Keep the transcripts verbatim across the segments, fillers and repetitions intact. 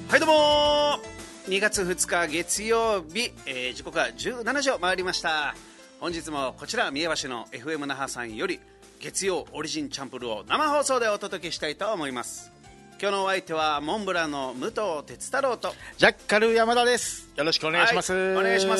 はいどうもー、にがつふつか月曜日、えー、時刻はじゅうしちじを回りました。本日もこちら三重橋の エフエム 那覇さんより月曜オリジンチャンプルを生放送でお届けしたいと思います。今日のお相手はモンブランの武藤哲太郎とジャッカル山田です。よろしくお願いします、はい、 お願いします。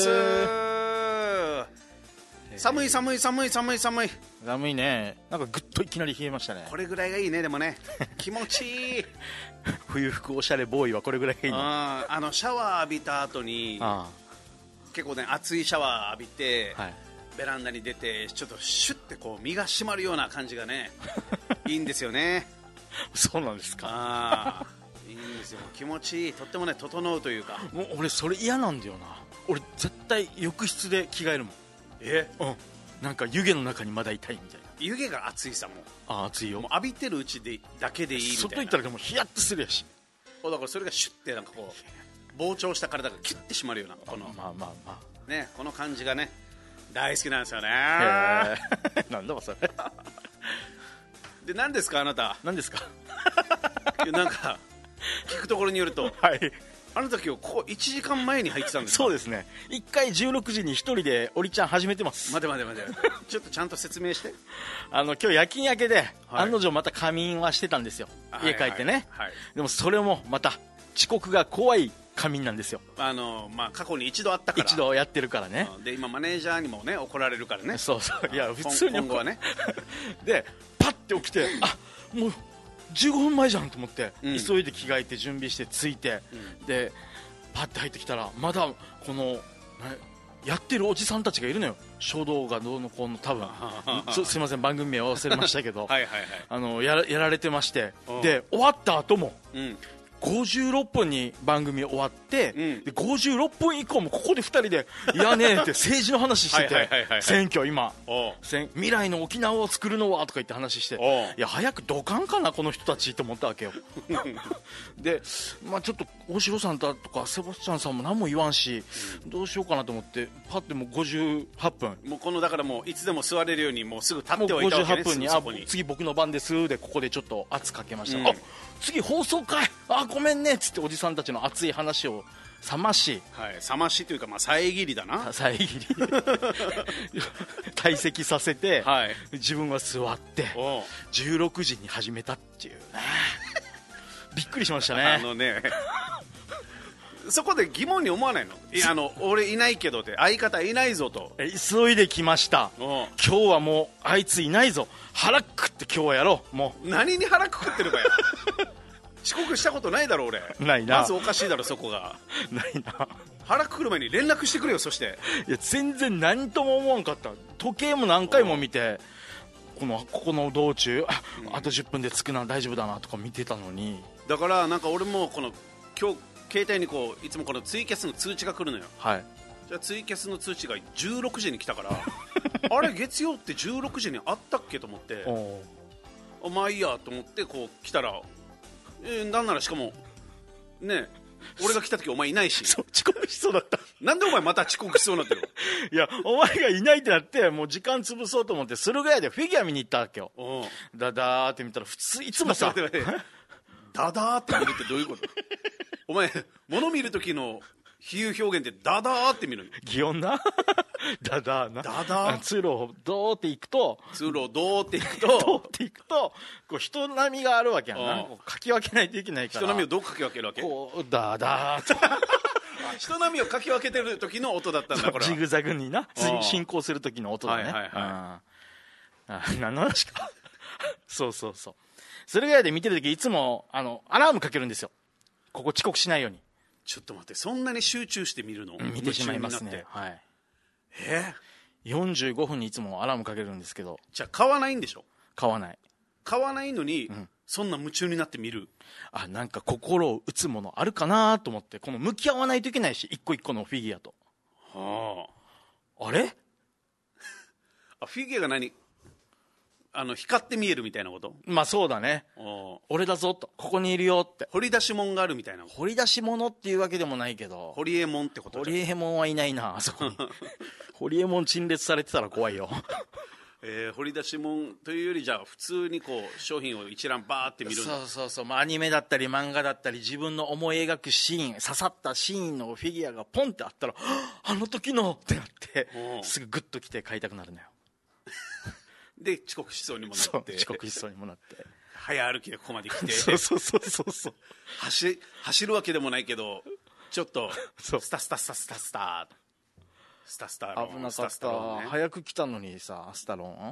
寒い寒い寒い寒い寒い寒いね。なんかぐっといきなり冷えましたね。 これぐらいがいいね。でもね気持ちいい冬服おしゃれボーイはこれぐらいがいいね。 ああのシャワー浴びた後にあ結構ね熱いシャワー浴びて、はい、ベランダに出てちょっとシュッてこう身が締まるような感じがねいいんですよね。 そうなんですか。 あいいんですよ。気持ちいい。とってもね整うというか。 もう俺それ嫌なんだよな。俺絶対浴室で着替えるもん。 えうん、なんか湯気の中にまだいたいみたいな。 湯気が熱いさもあ熱いよ。 もう浴びてるうちでだけでいいみたいな。 外行ったらでもヒヤッとするやし。 だからそれがシュッてなんかこう膨張した体がキュッて締まるようなこのまあまあまあねこの感じがね大好きなんですよね。 なんだそれで何ですかあなた。 何ですかなんか聞くところによると、 はい、 あなた今日ここいちじかんまえに入ってたんですか。 そうですね。いっかいじゅうろくじにひとりでおりちゃん始めてます。 待て待て待てちょっとちゃんと説明して。あの今日夜勤明けで、はい、案の定また仮眠はしてたんですよ、家帰ってね、はいはいはい、でもそれもまた遅刻が怖い仮眠なんですよ。 あの、まあ、過去に一度あったから一度やってるからね。 で今マネージャーにもね怒られるからね。 そうそういや普通に今後はねでパッて起きてあもうじゅうごふんまえじゃんと思って、うん、急いで着替えて準備して着いて、うん、でパッて入ってきたらまだこのやってるおじさんたちがいるのよ。書道がどうのこうの多分すいません番組名忘れましたけどはいはい、はい、あの や, やられてまして、で終わった後も、うんごじゅうろっぷんに番組終わって、うん、でごじゅうろっぷん以降もここでふたりでいやねーって政治の話してて選挙今未来の沖縄を作るのはとか言って話していや早くドカンかなこの人たちと思ったわけよで、まあ、ちょっと大城さんとかセバスチャンさんも何も言わんし、うん、どうしようかなと思ってパッてもうごじゅうはっぷんもうこのだからもういつでも座れるようにもうすぐ立っておいたわけね。 ごじゅうはっぷんにあ次僕の番ですでここでちょっと圧かけました、うん、あ次放送かいあごめんねっつっておじさんたちの熱い話を冷まし、 はい、冷ましというか、まあ、遮りだな遮り退席させて、はい、自分は座ってじゅうろくじに始めたっていうねびっくりしましたね。 あのねそこで疑問に思わないの。いやあの俺いないけどって相方いないぞと急いで来ました。今日はもうあいついないぞ腹くくって今日はやろう。もう何に腹くくってるかや遅刻したことないだろ俺。 ないな。 まずおかしいだろそこが。 ないな。 腹くくる前に連絡してくれよ。そしていや全然何とも思わんかった。時計も何回も見てこのここの道中 あ,、うん、あとじゅっぷんで着くな大丈夫だなとか見てたのに。 だからなんか俺もこの今日携帯にこういつもこのツイキャスの通知が来るのよ。 はい。 じゃあツイキャスの通知がじゅうろくじに来たからあれ月曜ってじゅうろくじにあったっけと思ってあまあいいやと思ってこう来たら、えー、なんならしかもね俺が来た時お前いないしそう遅刻しそうだった。 なんでお前また遅刻しそうになってるいやお前がいないってなってもう時間潰そうと思って駿河屋でフィギュア見に行ったわけよ。ダダーって見たら普通いつもさダダーって見るってどういうことお前物見る時の比喩表現ってダダーって見るの。 擬音なダダーな。 ダダー通路をドーって行くと通路をドーって行くとドーって行くとこう人波があるわけやな。かき分けないといけないから人波をどうかき分けるわけ。 こうダダーって人波をかき分けてる時の音だったんだこれは。 ジグザグにな進行する時の音だね。はいはいはい、ああ何の話かそうそうそう。駿河屋で見てる時いつもあのアラームかけるんですよ。ここ遅刻しないように。 ちょっと待ってそんなに集中して見るの。 見てしまいますね。はい。 えー、よんじゅうごふんにいつもアラームかけるんですけど。 じゃあ買わないんでしょ。 買わない。 買わないのに、うん、そんな夢中になって見る。 あなんか心を打つものあるかなと思ってこの向き合わないといけないし一個一個のフィギュアと。はあ。あれあフィギュアが何あの光って見えるみたいなこと。 まあそうだね。俺だぞとここにいるよって掘り出し物があるみたいな。 掘り出し物っていうわけでもないけどホリエモンってこと。 ホリエモンはいないなあそこにホリエモン陳列されてたら怖いよええー、掘り出し物というよりじゃあ普通にこう商品を一覧バーって見るんだ。 そうそうそう、まあ、アニメだったり漫画だったり自分の思い描くシーン、刺さったシーンのフィギュアがポンってあったらあの時のってなってすぐグッと来て買いたくなるのよ。 で遅刻しそうにもなって、 そう遅刻しそうにもなって早歩きでここまで来てそうそうそうそうそう走走るわけでもないけどちょっとそうスタスタスタスタスタスタスタローン危なかっスタスタローンた、 ね、 早く来たのにさ、スタローン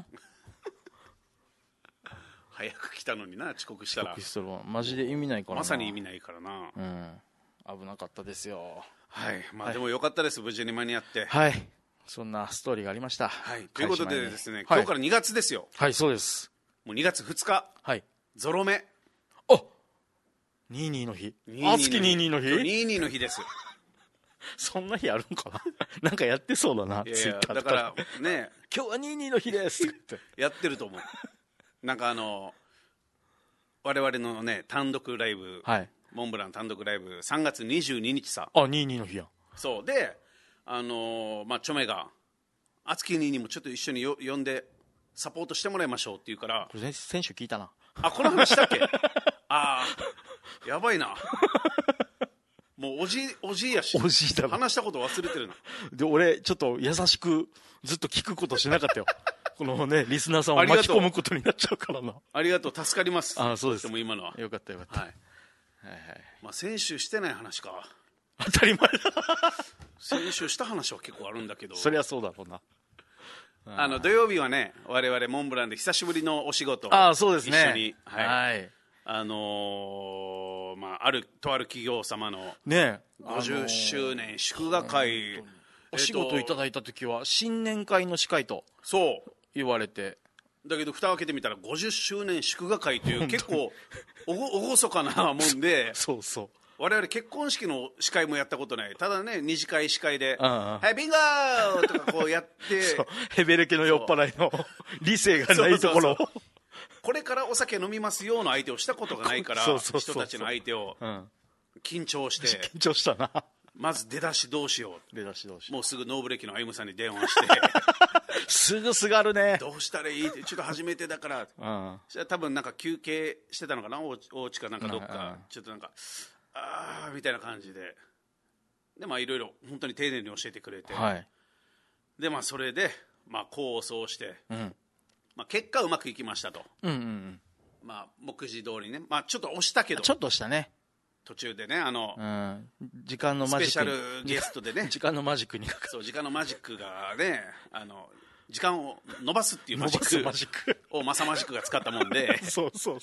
早く来たのにな、遅刻したら遅刻したらマジで意味ないからな。 まさに意味ないからな。 うん、危なかったですよ。 はい、まあでもよかったです、無事に間に合って。 はい、そんなストーリーがありました。 はい、ということでですね、 はい、 今日からにがつですよ。 はい、そうです。 もうにがつふつか、 はい、 ゾロ目。 あ、にじゅうにの日、熱きにじゅうにの日、 にじゅうにの日です。 そんな日あるんかななんかやってそうだな、 いやいやツイッターだからね今日はにじゅうにの日ですってやってると思う。なんかあの我々のね単独ライブ、はい、モンブラン単独ライブさんがつにじゅうににちさ。 あ、にじゅうにの日や。 そうで、あのー、まあチョメが熱きにじゅうにもちょっと一緒によ呼んでサポートしてもらいましょうって言うから、 これ先週聞いたな。 あ、この話したっけあーやばいなもうおじおじいやし、 おじいだ話したこと忘れてるな。 で俺ちょっと優しくずっと聞くことしなかったよこのねリスナーさんを巻き込むことになっちゃうからな。 ありがとう、助かります。 あ、そうです。 でも今のはよかったよかった、 はいはいはい、まあ、先週してない話か。 当たり前だ先週した話は結構あるんだけどそりゃそうだろうな。 あの土曜日はね我々モンブランで久しぶりのお仕事をあ、そうですね、 一緒に、はい、 はい、 あのー、まああるとある企業様のねごじゅっしゅうねん祝賀会、 お仕事いただいた時は新年会の司会とそう言われて、 だけど蓋を開けてみたらごじゅっしゅうねん祝賀会という結構おごおごそかなもんでそうそう我々結婚式の司会もやったことない。ただね二次会司会で「 はいビンゴー!」とかこうやってヘベレケの酔っ払いの理性がないところをこれからお酒飲みますよの相手をしたことがないからそうそうそうそう人たちの相手を緊張して緊張したな。 まず出だしどうしよう、 出だしどうしよう、 もうすぐノーブレーキの歩夢さんに電話してすぐすがるね、 どうしたらいいって、ちょっと初めてだから、うん、そしたら多分なんか休憩してたのかな、お家かなんかどっか、ちょっとなんかあーみたいな感じで、でまあいろいろ本当に丁寧に教えてくれて、はい、でまあそれでまあ構想して、うんまあ、結果うまくいきましたと、うんうんうん、まあ目次通りね、まあちょっと押したけど、 ちょっと押したね、 途中でねあの、うん、 時間のマジックスペシャルゲストでね時間のマジックにそう時間のマジックがねあの時間を伸ばすっていうマジックマジックをマサマジックが使ったもんでそうそう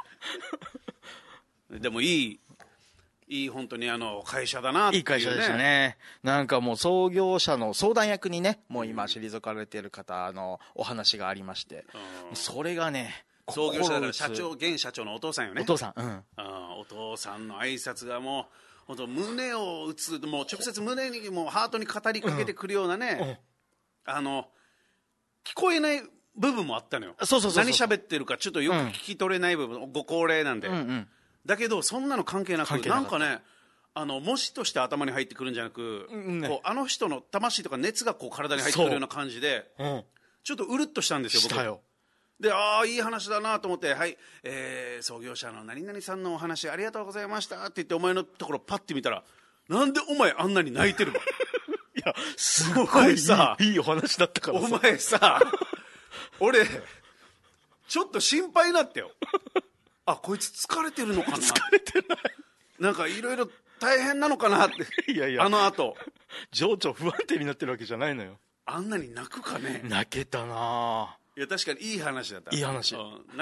そうでもいいいい本当にあの会社だなっていう、ね、 いい会社でしたね。なんかもう創業者の相談役にねもう今退かれている方のお話がありまして、うん、それがね創業者だから社長現社長のお父さんよね。 お父さん、うん、 あお父さんの挨拶がもう本当胸を打つ、もう直接胸にもうハートに語りかけてくるようなね、うん、あの聞こえない部分もあったのよ。 そうそうそうそう、 何喋ってるかちょっとよく聞き取れない部分、うん、ご高齢なんで、うんうん、だけどそんなの関係なく関係なかなんかねあの文字として頭に入ってくるんじゃなく、うんね、こうあの人の魂とか熱がこう体に入ってくるような感じで、うん、ちょっとうるっとしたんですよ僕したよ。 でああいい話だなと思って「はい、えー、創業者の何々さんのお話ありがとうございました」って言ってお前のところパッて見たらなんでお前あんなに泣いてるのいやすごいさいいお話だったからさお前さ俺ちょっと心配になったよあこいつ疲れてるのかな疲れてないなんかいろいろ大変なのかなっていやいやあの後情緒不安定になってるわけじゃないのよ。 あんなに泣くかね。 泣けたないや確かにいい話だった。 いい話、うん、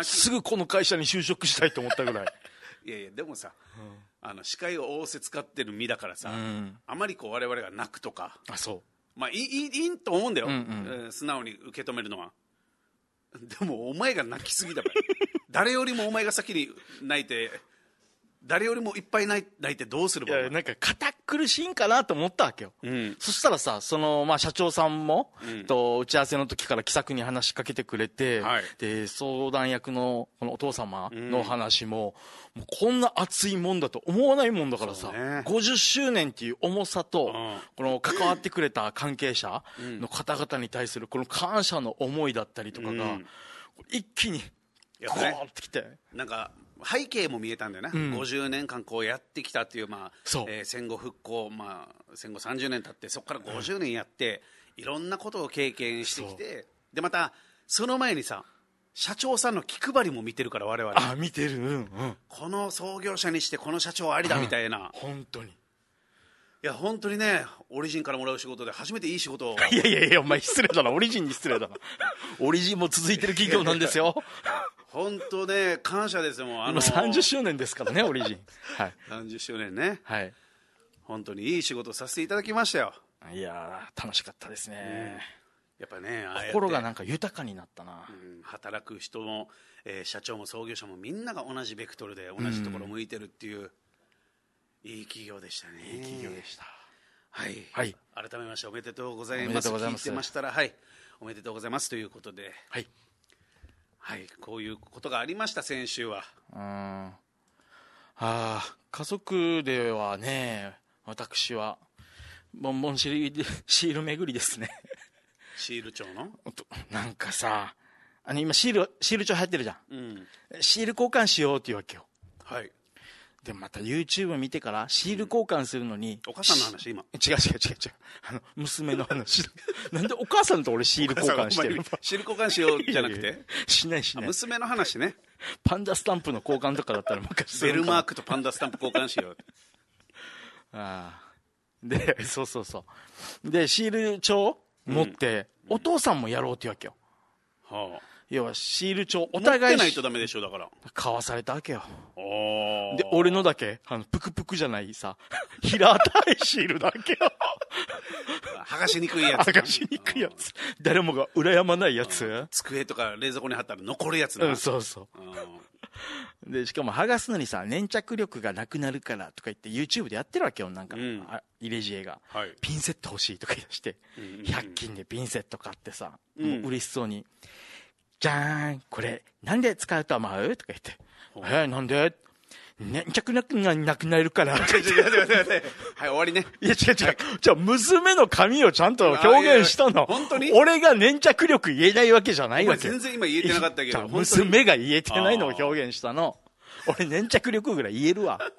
すぐこの会社に就職したいと思ったぐらいいやいやでもさ、うん、あの視界を仰せ使ってる身だからさ、うん、あまりこう我々が泣くとかあそうまあいいいいと思うんだよ、うんうんえー、素直に受け止めるのは。でもお前が泣きすぎだから誰よりもお前が先に泣いて誰よりもいっぱい泣いてどうするば。 いやなんか固来るシーンかなと思ったわけよ、 うん、 そしたらさその、まあ、社長さんも、 うん、 と打ち合わせの時から気さくに話しかけてくれて、 はい、 で相談役のこのお父様の話も、うん、もうこんな熱いもんだと思わないもんだからさ、ね、ごじゅっしゅうねんっていう重さと、うん、この関わってくれた関係者の方々に対するこの感謝の思いだったりとかが、うん、一気にこうってきて、ね、 なんか背景も見えたんだよね、うん、ごじゅうねんかんこうやってきたっていう、まあえー、戦後復興、まあ、戦後さんじゅうねん経ってそこからごじゅうねんやって、うん、いろんなことを経験してきて、でまたその前にさ社長さんの気配りも見てるから我々 あ見てる、うんうん、 この創業者にしてこの社長ありだみたいな、うん、 本当にいや本当にねオリジンからもらう仕事で初めていい仕事をいやいやいやお前失礼だなオリジンに失礼だなオリジンも続いてる企業なんですよ本当ね感謝ですよもう、あのー、 今さんじゅっしゅうねんですからねオリジン、はい、 さんじゅっしゅうねんね、 はい、 本当にいい仕事させていただきましたよ。 いや楽しかったですね、 うん、やっぱね心がなんか豊かになったな、 うん、働く人も、えー、社長も創業者もみんなが同じベクトルで同じところを向いてるっていう、うん、いい企業でしたね。 いい企業でした。 はい、 はい、 改めましておめでとうございます。聞いてましたら、はい、おめでとうございますということで、 はい、 はい、こういうことがありました先週は。 うん、あ家族ではね私はボンボンシールシール巡りですねシール帳のなんかさあの今シールシール帳流行ってるじゃん、うん、シール交換しようっていうわけよ。 はい。 でまた YouTube 見てからシール交換するのに、 うん、お母さんの話今違う違う違う違うあの娘の話なんでお母さんと俺シール交換してるのシール交換しようじゃなくてしないしない娘の話ね。 パンダスタンプの交換とかだったら昔するベルマークとパンダスタンプ交換しようああでそうそうそうでシール帳持って、うん、お父さんもやろうっていうわけよ、はあ、要はシール帳お互い持ってないとダメでしょ。だから買わされたわけよ。で俺のだけあのプクプクじゃないさ平たいシールだけよ剥がしにくいやつ剥がしにくいやつ誰もが羨まないやつ机とか冷蔵庫に貼ったら残るやつな、 うん、そうそうでしかも剥がすのにさ粘着力がなくなるからとか言って YouTube でやってるわけよ。なんか、うん、入れ知恵が、はい、ピンセット欲しいとか言い出して、うんうんうん、ひゃく均でピンセット買ってさ、うん、もう嬉しそうにじゃーんこれなんで使うと思うとか言ってえー、なんで粘着力がなくなるからはい終わりね。 いや違う違う、はい、じゃあ娘の髪をちゃんと表現したの。 本当に俺が粘着力言えないわけじゃないわけ。 全然今言えてなかったけど娘が言えてないのを表現したの。俺粘着力ぐらい言えるわ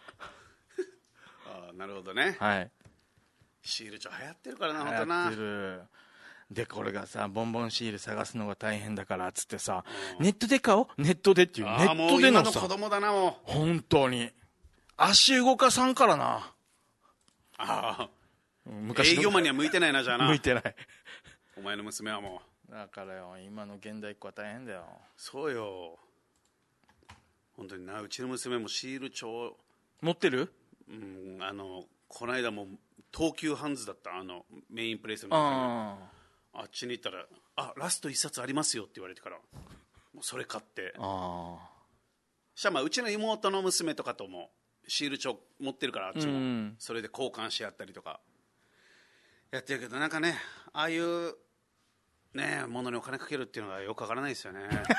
あなるほどね。 はい、 シール帳流行ってるからな。本当な。 流行ってる。でこれがさボンボンシール探すのが大変だからっつってさ、うん、ネットで買おうネットでっていうネットでのさ、もう今の子供だなもう本当に足動かさんからな。 ああ昔営業マンには向いてないな。じゃあな向いてないお前の娘はもうだからよ今の現代っ子は大変だよ。 そうよ本当にな。うちの娘もシール帳持ってる。 うんあのこの間も東急ハンズだったあのメインプレイスの中にあっちに行ったらあラストいっさつありますよって言われてからもうそれ買って。あしたらまあうちの妹の娘とかともシール帳持ってるからあっちも、うん、それで交換し合ったりとかやってるけどなんかねああいうねものにお金かけるっていうのがよくわからないですよね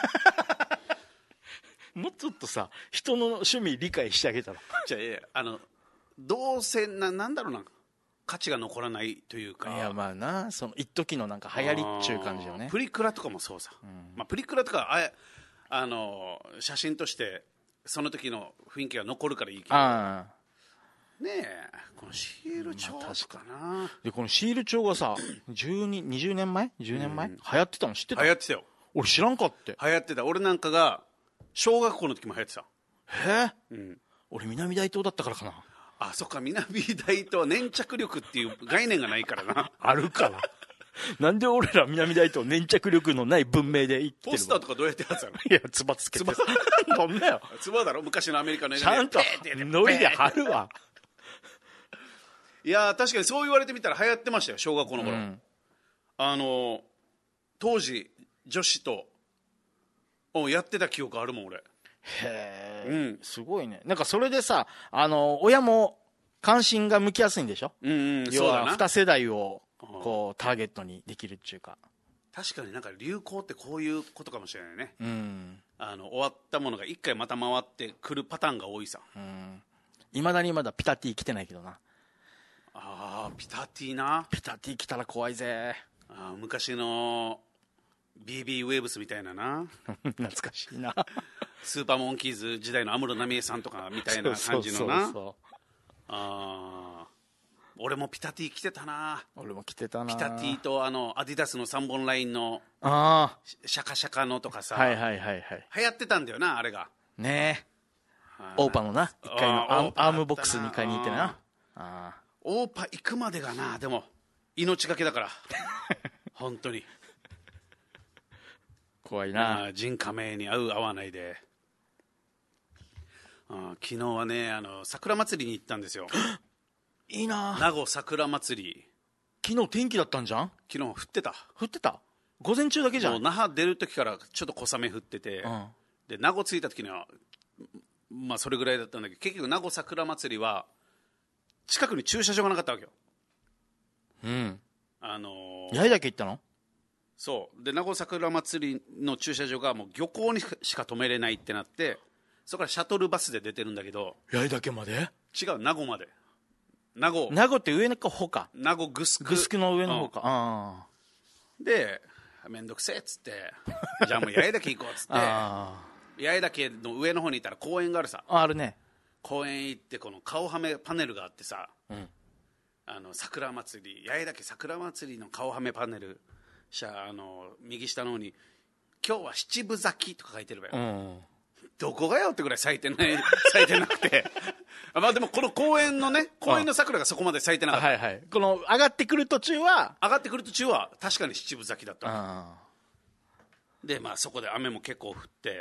もうちょっとさ人の趣味理解してあげたらじゃあいやあのどうせななんだろうな価値が残らないというか。 いやまあなその一時のなんか流行りっちゅう感じよね。 プリクラとかもそうさ、うんまあ、プリクラとかああの写真としてその時の雰囲気が残るからいいけどねえこのシール帳とかな、まあ、 でこのシール帳がさじゅうに、にじゅうねんまえじゅうねんまえ、うん、流行ってたの知ってた。 流行ってたよ。 俺知らんかって流行ってた。俺なんかが小学校の時も流行ってた。 へえ、うん、俺南大東だったからかな。 あそっか南大東は粘着力っていう概念がないからなあるからなんで俺ら南大東粘着力のない文明で生きてるの。 ポスターとかどうやってやつやろ。 いやつばつけてどんなよつばだろ昔のアメリカの映画ちゃんとノリで貼るわいや確かにそう言われてみたら流行ってましたよ小学校の頃、うん、あの当時女子とやってた記憶あるもん俺。 へえ、うん、すごいね。なんかそれでさあの親も関心が向きやすいんでしょ、 うんうん、 要そうだな。 はに世代をこうターゲットにできるっていうか。 確かになんか流行ってこういうことかもしれないね。 うん、 あの終わったものが一回また回ってくるパターンが多いさ。 いま、うん、だにまだピタティ来てないけどな。 ああ、ピタティな。 ピタティ来たら怖いぜ。 あ、昔の ビービー ウェーブスみたいなな。 懐かしいな。 スーパーモンキーズ時代の安室奈美恵さんとかみたいな感じのな。そうそうそうそう。あ、俺もピタティ着てたな。 俺も着てたな。 ピタティとあのアディダスのさんぼんラインのあシャカシャカのとかさ、 はいはいはいはい、 流行ってたんだよな、あれがねえ。オーパのないっかいのアーム、アームボックスにかいに行ってな。あ、 オーパ行くまでがな、でも命がけだから本当に怖いな。 人家名に合う合わないで。あ、昨日はね、あの桜祭りに行ったんですよ。 いいな。 名護桜祭り。 昨日天気だったんじゃん。 昨日降ってた。 降ってた。午前中だけじゃん。 もう那覇出る時からちょっと小雨降ってて、うん、で名護着いた時にはまあそれぐらいだったんだけど、結局名護桜祭りは近くに駐車場がなかったわけよ。うん。あのー、 八重岳行ったの？ そうで、名護桜祭りの駐車場がもう漁港にしか止めれないってなって、そこからシャトルバスで出てるんだけど。 八重岳まで？ 違う、名護まで。名護名護って上の方か。 名護グスクグスクの上の方か、うん、 あでめんどくせえっつってじゃあもう八重岳行こうっつって八重岳の上の方に行ったら公園があるさ。 あるね。 公園行って、この顔はめパネルがあってさ、うん、あの桜祭り、八重岳桜祭りの顔はめパネル、しゃあの右下の方に今日は七分咲きとか書いてるわよ、うん、どこがよってぐらい咲いてない咲いてなくてまあでもこの公園のね、公園の桜がそこまで咲いてなかった、 はいはい、この上がってくる途中は上がってくる途中は確かに七分咲きだった。でまあそこで雨も結構降って、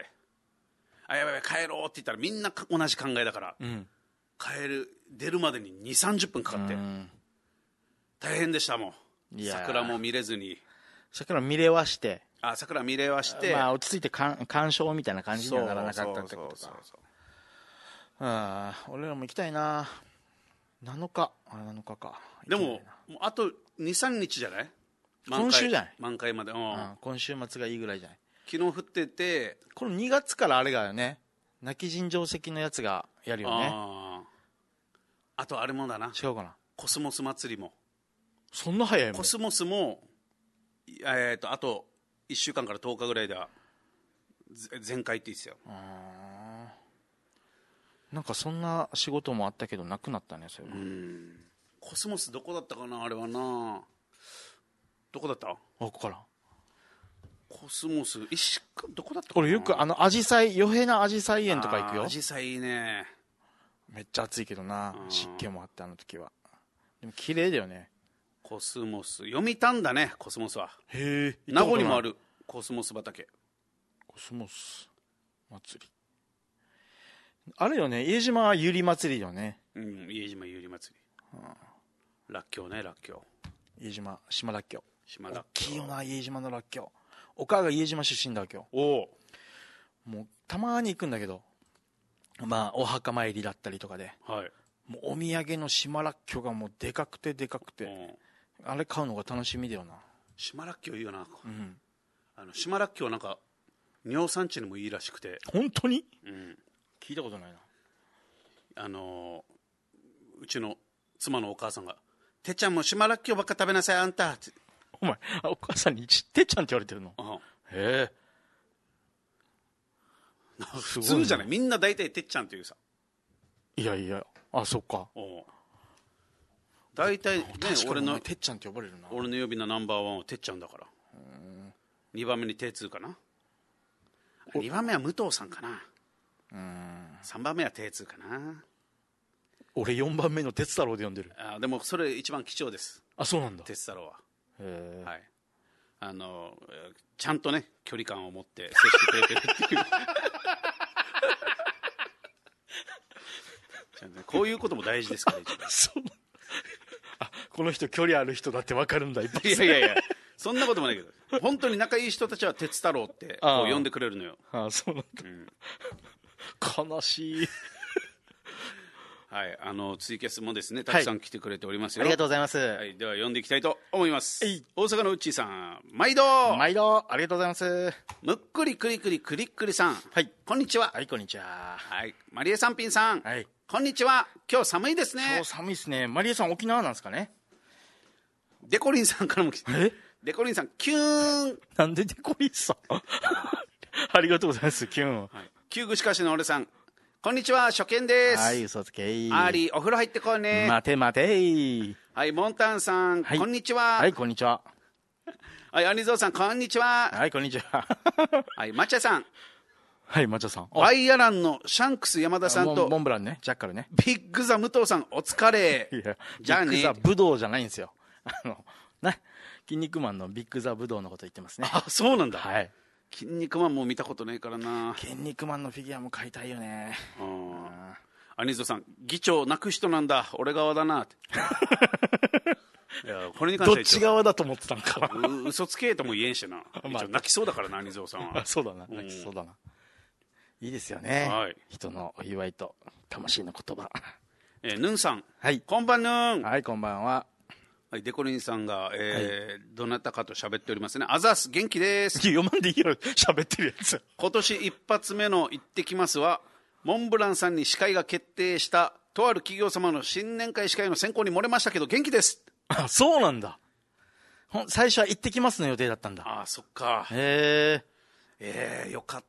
あやばいやばい帰ろうって言ったらみんな同じ考えだから、うん、帰る出るまでににじゅうさんじゅっぷんかかって、うん、大変でしたもん。桜も見れずに。 桜見れはして、 あ、桜見れはして、 まあ、落ち着いて鑑賞みたいな感じにはならなかったってことか。ああ、俺らも行きたいな。なのか、あなのかか。 でももうあとにさんにちじゃない？ 今週じゃない？ 満開まで、うん、 今週末がいいぐらいじゃない？ 昨日降ってて、 このにがつからあれがよね、泣き尋常石のやつがやるよね。ああとあれもだな、 違うかな、 コスモス祭りも。 そんな早いもん。 コスモスも、えー、とあといっしゅうかんからとおかぐらいでは全開って言ってたよ。あ、 なんかそんな仕事もあったけどなくなったね、それは。うん、 コスモスどこだったかな、あれはな。どこだった？あ、 ここからコスモス石かどこだったかな。 俺よくあのアジサイ、余平なアジサイ園とか行くよ。 アジサイいいね。 めっちゃ暑いけどな、湿気もあってあの時は。でも綺麗だよね。 コスモス読みたんだね、コスモスは。 へえ。 名護にもあるコスモス畑。 コスモス祭りあれよね、家島はゆり祭りよね。 うん、家島ゆり祭り、はあ、らっきょうね、らっきょう。家島島らっきょう、 島らっきょう大きいよな、家島のらっきょう。お母が家島出身だわけよ。おお。もうたまに行くんだけど、まあお墓参りだったりとかで、はい、もうお土産の島らっきょうがもうでかくてでかくて、あれ買うのが楽しみだよな。 島らっきょういいよな、うん、あの島らっきょうなんか尿酸値にもいいらしくて。 本当に？うん、聞いたことないな。 あのー、うちの妻のお母さんが「てっちゃんも島らっきょうばっか食べなさいあんた」って。 お前お母さんにてっちゃんって言われてるの？ああ、へえ。 普通じゃない、みんな大体てっちゃんっていうさ。いやいや、あ、そっか。 大体ね、俺のてっちゃんって呼ばれるな。 俺の呼び名ナンバーワンはてっちゃんだから。にばんめにてつーかな。にばんめは武藤さんかな。うん、さんばんめはてつーかな。 俺よんばんめの鉄太郎で呼んでる。 あ、でもそれ一番貴重です。 あ、そうなんだ。 鉄太郎は。へえ。はい。あのちゃんとね距離感を持って接してくれてるっていうこういうことも大事ですから一番。 そう。あ、この人距離ある人だって分かるんだ。いやいやいや、そんなこともないけど、本当に仲いい人たちは鉄太郎ってこう呼んでくれるのよ。 ああ、そうなんだ、うん、悲しい。 はい、あのツイキャスもですねたくさん来てくれておりますよ、 ありがとうございます、 はい、では読んでいきたいと思います。 えい、 大阪のうっちーさん、毎度毎度ありがとうございます。 むっくりくりくりくりっくりさん、 はい、 こんにちは。 はい、こんにちは。 はい、マリエさんぴんさん、 はい、 こんにちは。今日寒いですね。 今日寒いですね。マリエさん沖縄なんですかね。 デコリンさんからも来て、 えデコリンさんキューン、 なんでデコリンさんありがとうございます。キュン、はい、 旧具しかしの俺さん、こんにちは、初見です。 はい、嘘つけー。 アーリーお風呂入ってこいね。 待て待てー。 はい、モンタンさん、はい、こんにちは。 はい、こんにちは。 はい、アニゾーさん、こんにちは。 はい、こんにちは。 はい、マチャさん、 はい、マチャさん、 バイアランのシャンクス山田さんとモンブランね、ジャッカルね、 ビッグザ武藤さん、お疲れ。 いや、 じゃあね、 ビッグザブドウじゃないんですよ。あのね、筋肉マンのビッグザブドウのこと言ってますね。 あ、そうなんだ。 はい、 筋肉マンも見たことないからな。 筋肉マンのフィギュアも買いたいよね。 あ、アニゾーさん、議長泣く人なんだ、俺側だなっていや、これに関してはどっち側だと思ってたんか。 う嘘つけとも言えんしな、一応泣きそうだからな、アニゾーさんは。 そうだな、泣きそうだな。いいですよね、 はい、 人のお祝いと魂の言葉。 えー、ヌンさん、 はい、 こんばんぬん。 はい、こんばんは。 はい、デコリンさんが、えーはい、どなたかと喋っておりますね。あざす、元気です。 読まんでいいよ、喋ってるやつ。 今年一発目の行ってきますは、モンブランさんに司会が決定したとある企業様の新年会司会の選考に漏れましたけど元気です。 あ、そうなんだ。ほん最初は行ってきますの予定だったんだ。 ああ、そっか。 へえ。 えー、よかった。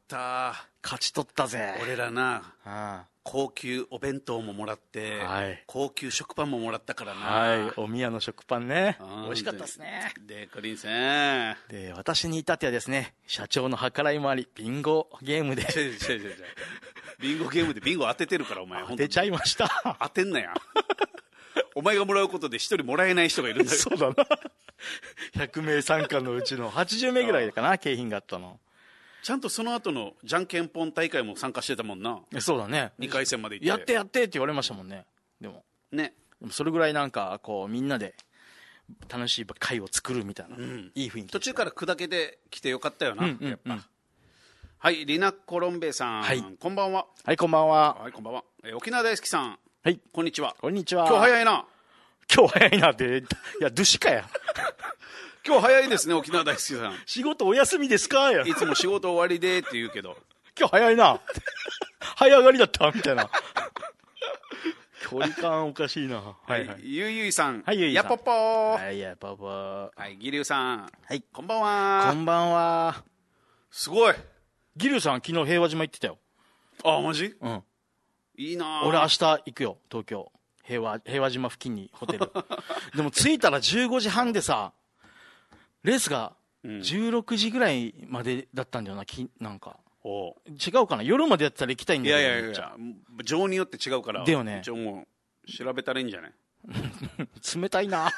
勝ち取ったぜ。 俺らな、 ああ、 高級お弁当ももらって、はい、高級食パンももらったからな。 はい、お宮の食パンね、美味しかったですね。 デコリンさんで、私に至ってはですね、社長の計らいもあり、ビンゴゲームでビンゴゲームでビンゴ当ててるからお前当てちゃいました。 当てんなやお前がもらうことで一人もらえない人がいるんだよ。 そうだなひゃくめい参加のうちのはちじゅうめいぐらいかな、景品があったの。 ちゃんとその後のじゃんけんぽん大会も参加してたもんな。 そうだね、 にかい戦まで行って、 やってやってって言われましたもんね。でもね、 でもそれぐらいなんかこうみんなで楽しい会を作るみたいな、うん、いい雰囲気。 途中から砕けてきてよかったよな、うんうんうん、やっぱ。はい、リナコロンベさん、はい、こんばんは。 はい、こんばんは。 はい、こんばんは。え沖縄大好きさん、 はい、 こんにちは。 こんにちは。 今日早いな。 今日早いなって、いや、ドゥシかや。 今日早いですね、沖縄大好きさん。 仕事お休みですかや。 いつも仕事終わりでって言うけど。 今日早いな。早上がりだったみたいな。距離感おかしいな。 はいはい。ゆいゆいさん。 はい、ゆいやぽぽー。 はい、やぽぽー。 はい、ギリュウさん。 はい。 こんばんは。 こんばんは。 すごい。 ギリュウさん、昨日平和島行ってたよ。 あ、マジ？ うん。 いいな。 俺明日行くよ、東京。平和、平和島付近にホテル。でも着いたらじゅうごじはんでさ、レースがじゅうろくじぐらいまでだったんだよな、きなんか。 お違うかな、夜までやったら行きたいんだけど。 いやいやいや、情によって違うから。 だよね。 一応もう調べたらいいんじゃない？ 冷たいな。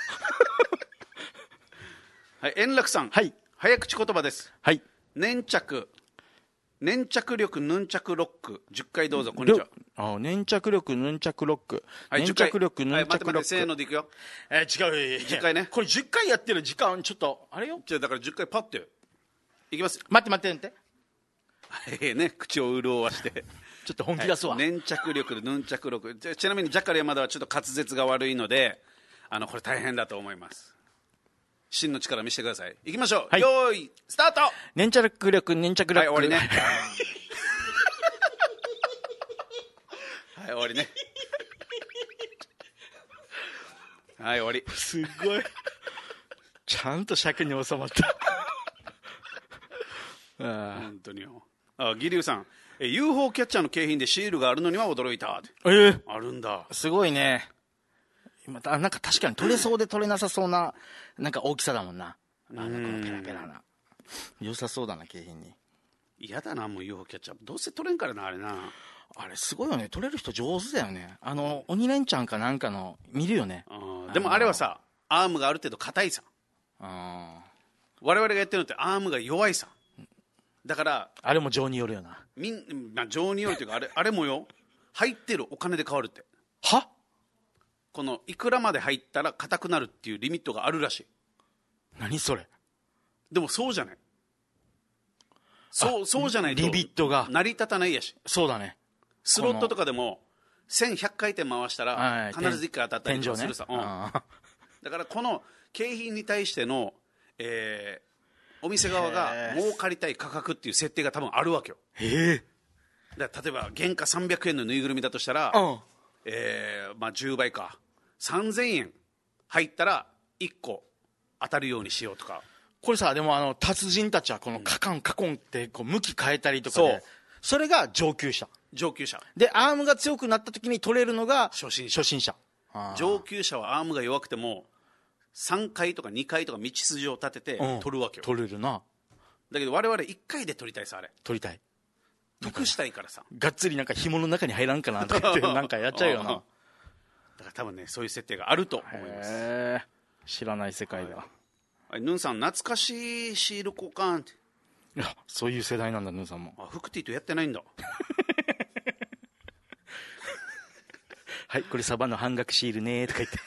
はい、円楽さん。 はい。 早口言葉です。 はい。 粘着。粘着力ヌンチャクロックじゅっかいどうぞ。こんにちは。 あ、粘着力ヌンチャクロック、 はい、 粘着力ヌンチャクロック、はい、待って待って、 せーのでいくよ。 えー、違う、 じゅっかいね。 これじゅっかいやってる時間ちょっとあれよ。 じゃあだからじゅっかいパッていきます。 待って待って待って。 ええね、口を潤わしてちょっと本気出すわ、 はい、粘着力でヌンチャクロック。ち, ちなみにジャッカル山田はちょっと滑舌が悪いので、あのこれ大変だと思います。真の力見せてください。いきましょう、はい、よーいスタート。 粘着力粘着力。 はい、終わりね。はい、終わりね。はい、終わり。 すごいちゃんと尺に収まったあ本当によ。あ、ギリュウさん、え ユーフォー キャッチャーの景品でシールがあるのには驚いた。 えー、 あるんだ。 すごいね。今なんか確かに取れそうで取れなさそうななんか大きさだもんな。あのこのペラペラな良さそうだな、景品に。 嫌だな、もう ユーフォー キャッチャーどうせ取れんからな、あれな。 あれすごいよね、取れる人上手だよね。あの鬼レンチャンかなんかの見るよね。 あでもあれはさ、アームがある程度硬いさ。あ我々がやってるのってアームが弱いさ。だからあれも情によるよな。 みんな情によるというか、あれあれもよ、入ってるお金で変わるって。 は？ このいくらまで入ったら硬くなるっていうリミットがあるらしい。 何それ。 でもそうじゃない。そうそうじゃないとリミットが成り立たないやし。 そうだね。 スロットとかでもせんひゃっかい転回したら必ずいっかい当たったりとかするさ、 天井ね、 うん、だからこの景品に対しての、えー、お店側が儲かりたい価格っていう設定が多分あるわけよ。 へえ。 だから例えば原価さんびゃくえんのぬいぐるみだとしたら、 うん、 えーまあ、じゅうばいかさんぜんえん入ったらいっこ当たるようにしようとか。 これさ、でもあの達人たちはこのカカンカコンってこう向き変えたりとかで、そう、それが上級者上級者で、アームが強くなった時に取れるのが初心者。 初心者。 上級者はアームが弱くてもさんかいとかにかいとか道筋を立てて取るわけよ、 うん、取れるな。 だけど我々いっかいで取りたいさ、あれ取りたい、 得したいからさ、 がっつりなんか紐の中に入らんかなとかってなんかやっちゃうよな。 だから多分ね、そういう設定があると思います。 へー、知らない世界だ。 はい、ヌンさん懐かしいシール交換って。 いや、そういう世代なんだ、ヌンさんも。 あ、フクティとやってないんだはい、これサバの半額シールねとか言って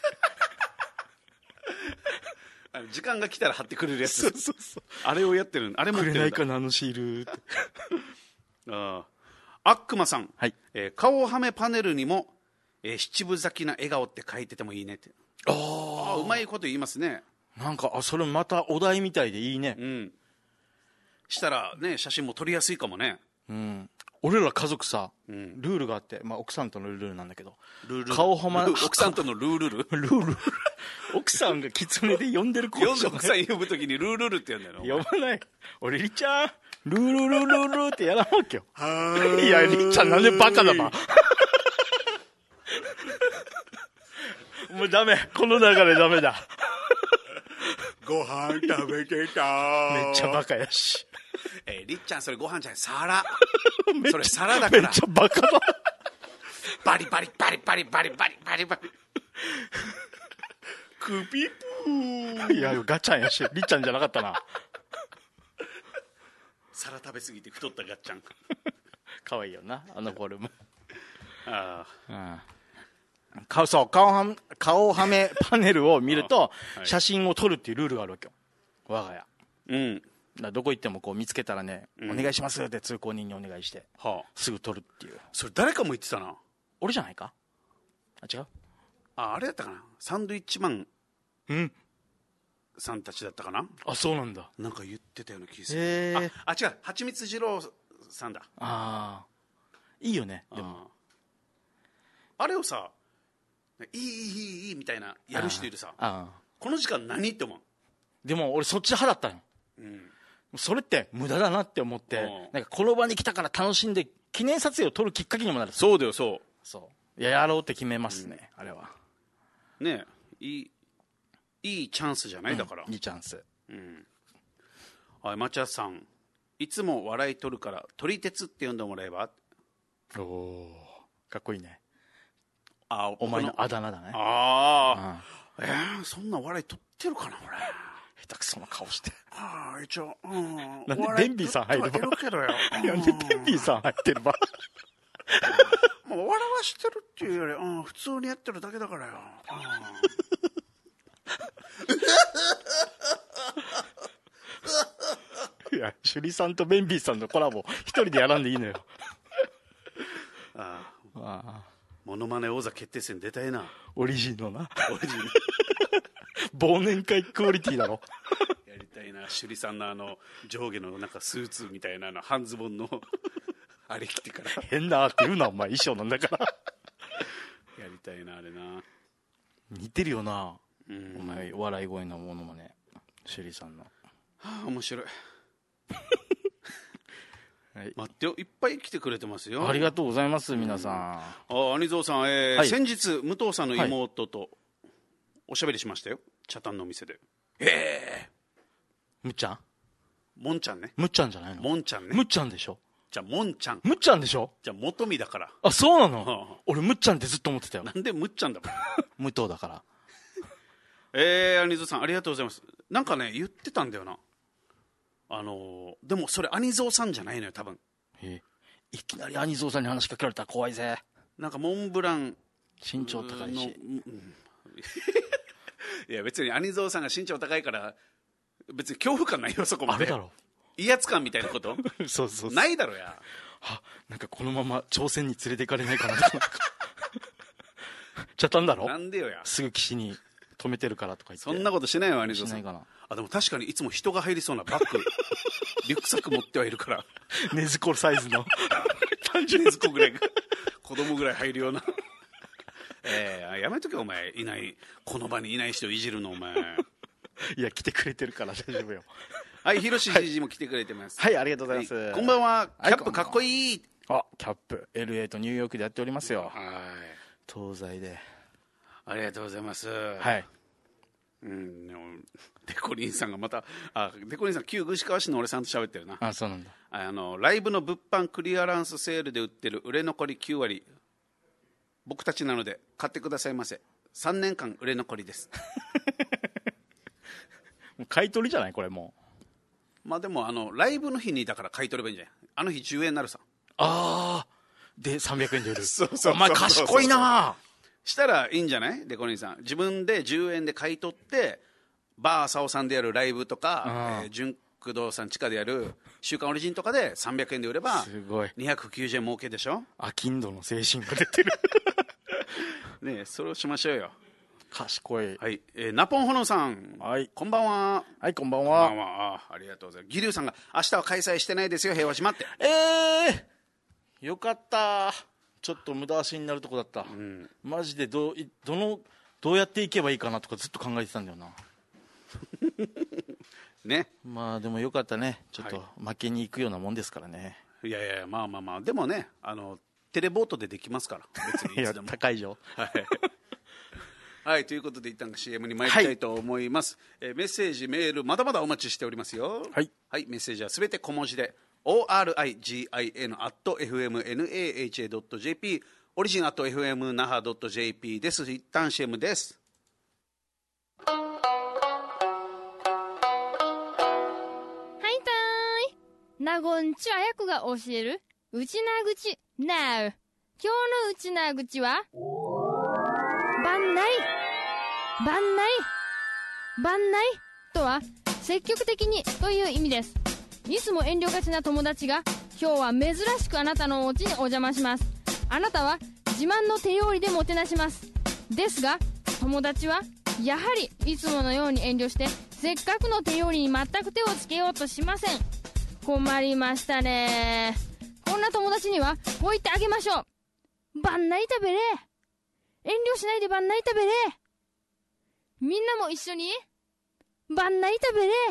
あの時間が来たら貼ってくれるやつ。 そうそうそう、 あれをやってる。あれ持ってるんだ。 くれないかな、あのシールってああ、アックマさん、 はい、 えー、顔はめパネルにも、えー、七分咲きな笑顔って書いててもいいねって。 ああ、うまいこと言いますね。 なんか、あ、それまたお題みたいでいいね。 うん。したらね、写真も撮りやすいかもね。 うん。俺ら家族さ、 うん、 ルールがあって、まあ、奥さんとのルールなんだけど、 ルール顔はま奥さんとのルールルルール奥さんがキツネで呼んでる子呼んで奥さん呼ぶときにルールルって呼んだよ。 呼ばない。俺りっちゃんルールルルルルってやらんわけよ。いや、りっちゃんなんでバカだばもうダメ、この流れダメだご飯食べてた。 めっちゃバカやし。 えー、りっちゃんそれご飯じゃない、皿それ皿だからめっちゃバカだバリバリバリバリバリバリバリバリクピプー。 いや、ガチャンやし、りっちゃんじゃなかったな。 皿食べ過ぎて太ったガッチャンかわいいよな、あのフォルム。 ああ、うん、顔、そう、顔は顔はめパネルを見ると、はい、写真を撮るっていうルールがあるわけよ、我が家。うん。だどこ行ってもこう見つけたらね、うん、お願いしますって通行人にお願いして、はあ、すぐ撮るっていう。 それ誰かも言ってたな。 俺じゃないか。あ、違う。 あ、あれだったかな、サンドイッチマンうんさんたちだったかな。 あ、そうなんだ。 なんか言ってたような気がする。 へー。 あ、あ、違う、はちみつ二郎さんだ。 ああ、いいよね。でもあ, あれをさ、いいいいいいいいみたいなやる人いるさ、 ああ、 この時間何って思う。 でも俺そっち派だったの、うん、それって無駄だなって思って、なんかこの場に来たから楽しんで記念撮影を撮るきっかけにもなる。 そうだよ、そうそういや、やろうって決めますね、うん、あれはねえ、いいいいチャンスじゃない、うん、だからいいチャンス。うん。 はい、町田さん、いつも笑い取るから撮り鉄って呼んでもらえば。 おお、かっこいいね。 あ、 お前のあだ名だね。 ああ、うん、えー、そんな笑い取ってるかな俺。 下手くそな顔して。 ああ、一応、うん、 なんでデンビーさん入れば。 なんでデンビーさん入ってれば。 もう笑わしてるっていうより、うん、普通にやってるだけだからよ。 いや、シュリさんとベンビーさんのコラボ一人でやらんでいいのよ。 ああ、ああ、モノマネ王座決定戦出たいな。 オリジンのな。オリジン忘年会クオリティだろ。 やりたいな、シュリさんのあの上下のなんかスーツみたいなの半ズボンのあれ着てから変なって言うな、お前衣装なんだから。 やりたいな、あれな。 似てるよな、うん、お前笑い声のものもね、シュリさんの。 はあ、面白い。はい、待ってよ、いっぱい来てくれてますよ。 ありがとうございます、皆さん。 あ、兄蔵さん、えーはい、先日武藤さんの妹とおしゃべりしましたよ、茶炭のお店で。ええー、むっちゃん、 もんちゃんね。 むっちゃんじゃないの。 もんちゃんね。 むっちゃんでしょ。 じゃあもんちゃん。 むっちゃんでしょ。 じゃあ元美だから。 あ、そうなの、はあ、俺むっちゃんってずっと思ってたよ。 なんでむっちゃんだ武藤だからえー、兄蔵さんありがとうございます。なんかね言ってたんだよな、あのー、でもそれ兄蔵さんじゃないのよ多分。 えいきなり兄蔵さんに話しかけられたら怖いぜ。 なんかモンブラン身長高いし、うん、 いや別に兄蔵さんが身長高いから別に恐怖感ないよそこまで。 あるだろ、 威圧感みたいなことそうそうそう、 ないだろや。 は、なんかこのまま朝鮮に連れて行かれないかなとかちゃったんだろ。 なんでよや。 すぐ岸に止めてるからとか言って。 そんなことしないよ、兄し蔵さん。 ないかな。 あ、でも確かにいつも人が入りそうなバッグリュックサック持ってはいるからねずこサイズの単純にぐらい子供ぐらい入るようなえー、やめとけお前、いないこの場にいない人いじるのお前いや来てくれてるから大丈夫よ。 はい、ひろしじじも来てくれてます。 はい、ありがとうございます、 はい、こんばんは。キャップかっこいい。 あ、キャップ エルエー とニューヨークでやっておりますよ。 はい、 東西で。 ありがとうございます。 はい。 うん、でもデコリンさんがまた、あ、デコリンさん旧串川市の俺さんと喋ってるな。 あ、そうなんだ。 あのライブの物販クリアランスセールで売ってる売れ残りきゅう割、僕たちなので買ってくださいませ。さんねんかん売れ残りですもう買い取りじゃないこれもう。まあでもあのライブの日にだから買い取ればいいんじゃない。あの日じゅうえんになるさ。 ああでさんびゃくえんで売るそうそうそうそう、 お前賢いな。 したらいいんじゃない。デコリンさん自分でじゅうえんで買い取って、バーサオさんでやるライブとか、えー、純駆動さん地下でやる週刊オリジンとかでさんびゃくえんで売ればすごいにひゃくきゅうじゅうえん儲けでしょ。 アキンドの精神が出てるねえ、それをしましょうよ。 賢い。 はい、えー、ナポンホノさん、 はい、 こんばんは。 はいこんばんは。 こんばんは。 あ, ありがとうございます。ギリュウさんが明日は開催してないですよ平和島って。 ええー、よかった。ちょっと無駄足になるとこだった、うん、マジでどうどのどうやっていけばいいかなとかずっと考えてたんだよなね。 まあでもよかったね。ちょっと負けに行くようなもんですからね。 はい、いやいやまあまあまあでもね、あのテレボートでできますから別にいつでもいや高いよはい、はい、ということで一旦 シーエム に参りたいと思います、はい。えー、メッセージメールまだまだお待ちしておりますよ。 はい、 はい、メッセージはすべて小文字で オーアールアイジーアイエヌ アット エフエムナハ ドット ジェーピー オリジン アット エフエムナハ ドット ジェーピー です。一旦 シーエム です。 はいたーい、なごんちあやくが教えるうちなぐち Now。 今日のうちなぐちはばんないばんないばんないとは積極的にという意味です。いつも遠慮がちな友達が今日は珍しくあなたのお家にお邪魔します。あなたは自慢の手料理でもてなします。ですが友達はやはりいつものように遠慮してせっかくの手料理に全く手をつけようとしません。困りましたね。こんな友達にはこう言ってあげましょう。ばんない食べれ、遠慮しないでばんない食べれ。みんなも一緒にばんない食べれ。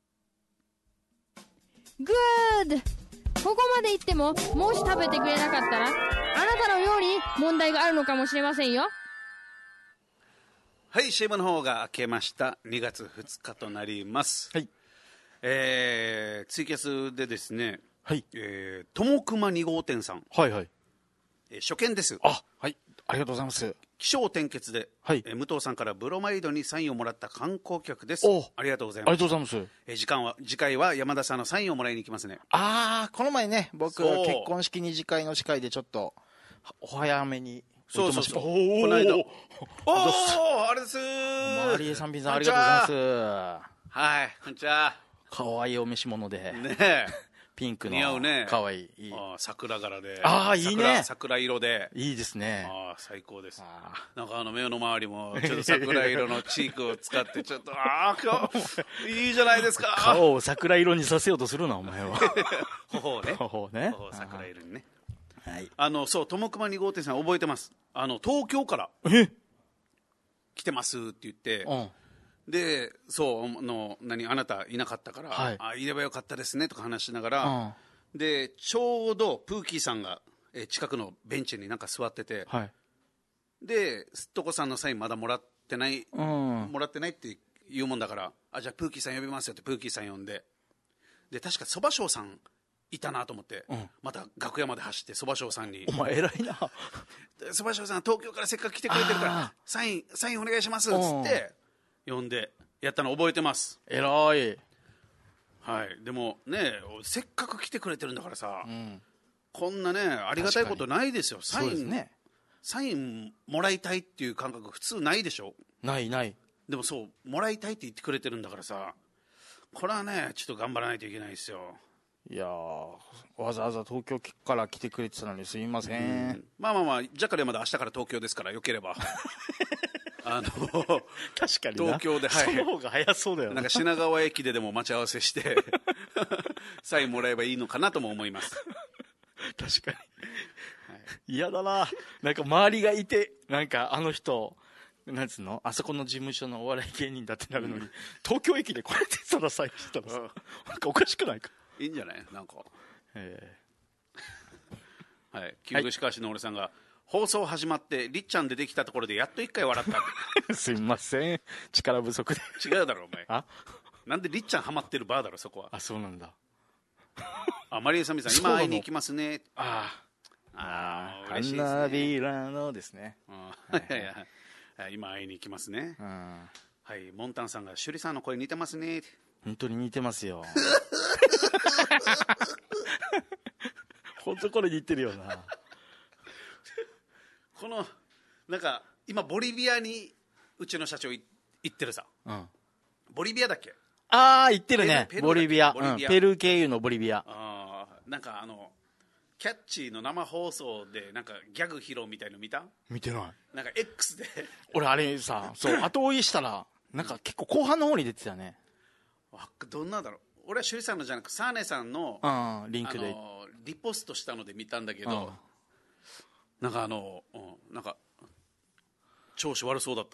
グッド。ここまで言ってももし食べてくれなかったらあなたの料理に問題があるのかもしれませんよ。 はい、 シーエム の方が明けました。にがつふつかとなります。 はい、 えー、ツイキャスでですね、 はい、 えー、ともくまに号店さん、 はいはい、 えー、初見です。 あ、はい、ありがとうございます。 起承転結で、 はい、 えー、武藤さんからブロマイドにサインをもらった観光客です。ありがとうございます。 ありがとうございます。 えー、時間は次回は山田さんのサインをもらいに行きますね。 ああ、この前ね、僕結婚式二次会の司会でちょっとお早めに。 そうそうそう、 この間おーあれです。 マリエさん、ピンさん、ありがとうございます。 はい、こんにちは。 かわいいお召し物でねえ、 ピンクの似合うね。 かわいい、いい、 あ、桜柄で、 ああいいね、 桜色でいいいですね。 あ、最高です。なんかあの目の周りもちょっと桜色のチークを使ってちょっとああ今日いいじゃないですか。 顔を桜色にさせようとするなお前は。 頬をね、 頬ね、 頬桜色にね。 はい、 あのそう、ともくまに号店さん覚えてます。あの東京から来てますって言って、うん、でそうの何あなたいなかったから、はい、あいればよかったですねとか話しながら、うん、でちょうどプーキーさんがえ近くのベンチになんか座ってて、はい、ですっとこさんのサインまだもらってない、うん、もらってないって言うもんだから、あじゃあプーキーさん呼びますよってプーキーさん呼んで、で確かそばしょうさんいたなと思って、うん、また楽屋まで走ってそばしょうさんに、 お前偉いな、 そばしょうさん東京からせっかく来てくれてるからサインサインお願いしますっつって呼んでやったの覚えてます。 偉い。 はい、でもねせっかく来てくれてるんだからさ、うん、こんなねありがたいことないですよ。サイン、ね、サインもらいたいっていう感覚普通ないでしょ。 ないない。 でもそうもらいたいって言ってくれてるんだからさ、これはねちょっと頑張らないといけないですよ。 いやーわざわざ東京から来てくれてたのにすみません、 うん、まあまあまあジャッカルはまだ明日から東京ですからよければあの確かにな東京で、はい、 その方が早そうだよなんか品川駅ででも待ち合わせしてサインもらえばいいのかなとも思います確かに嫌、はい、だな。なんか周りがいてなんかあの人なんつうのあそこの事務所のお笑い芸人だってなるのに、うん、東京駅でこうやってたらサインしたらさ、うん、なんかおかしくないか。 いいんじゃないなんか、えー、はいキングシカシの俺さんが、はい、放送始まってりっちゃん出てきたところでやっと一回笑ったすいません力不足で違うだろお前あなんでりっちゃんハマってるバーだろそこは。 あそうなんだあマリエさみさん今会いに行きますね。あああ嬉しいですね。花びらのですね。 はいはいはい、今会いに行きますね。はい、モンタンさんが趣里さんの声似てますね。 本当に似てますよ本当これ似てるよなこのなんか今ボリビアにうちの社長行ってるさ、うん、ボリビアだっけ。 ああ行ってるねボリビア、うん、ペルー経由のボリビア。 あなんかあのキャッチーの生放送でなんかギャグ披露みたいの見た？ 見てない。 なんか X で俺あれさそう後追いしたらなんか結構後半の方に出てたよね。 どんなんだろう。俺は趣里さんのじゃなくサーネさんの、 うん、リンクで、 あのリポストしたので見たんだけど、うん、なんかあの、うん、なんか調子悪そうだった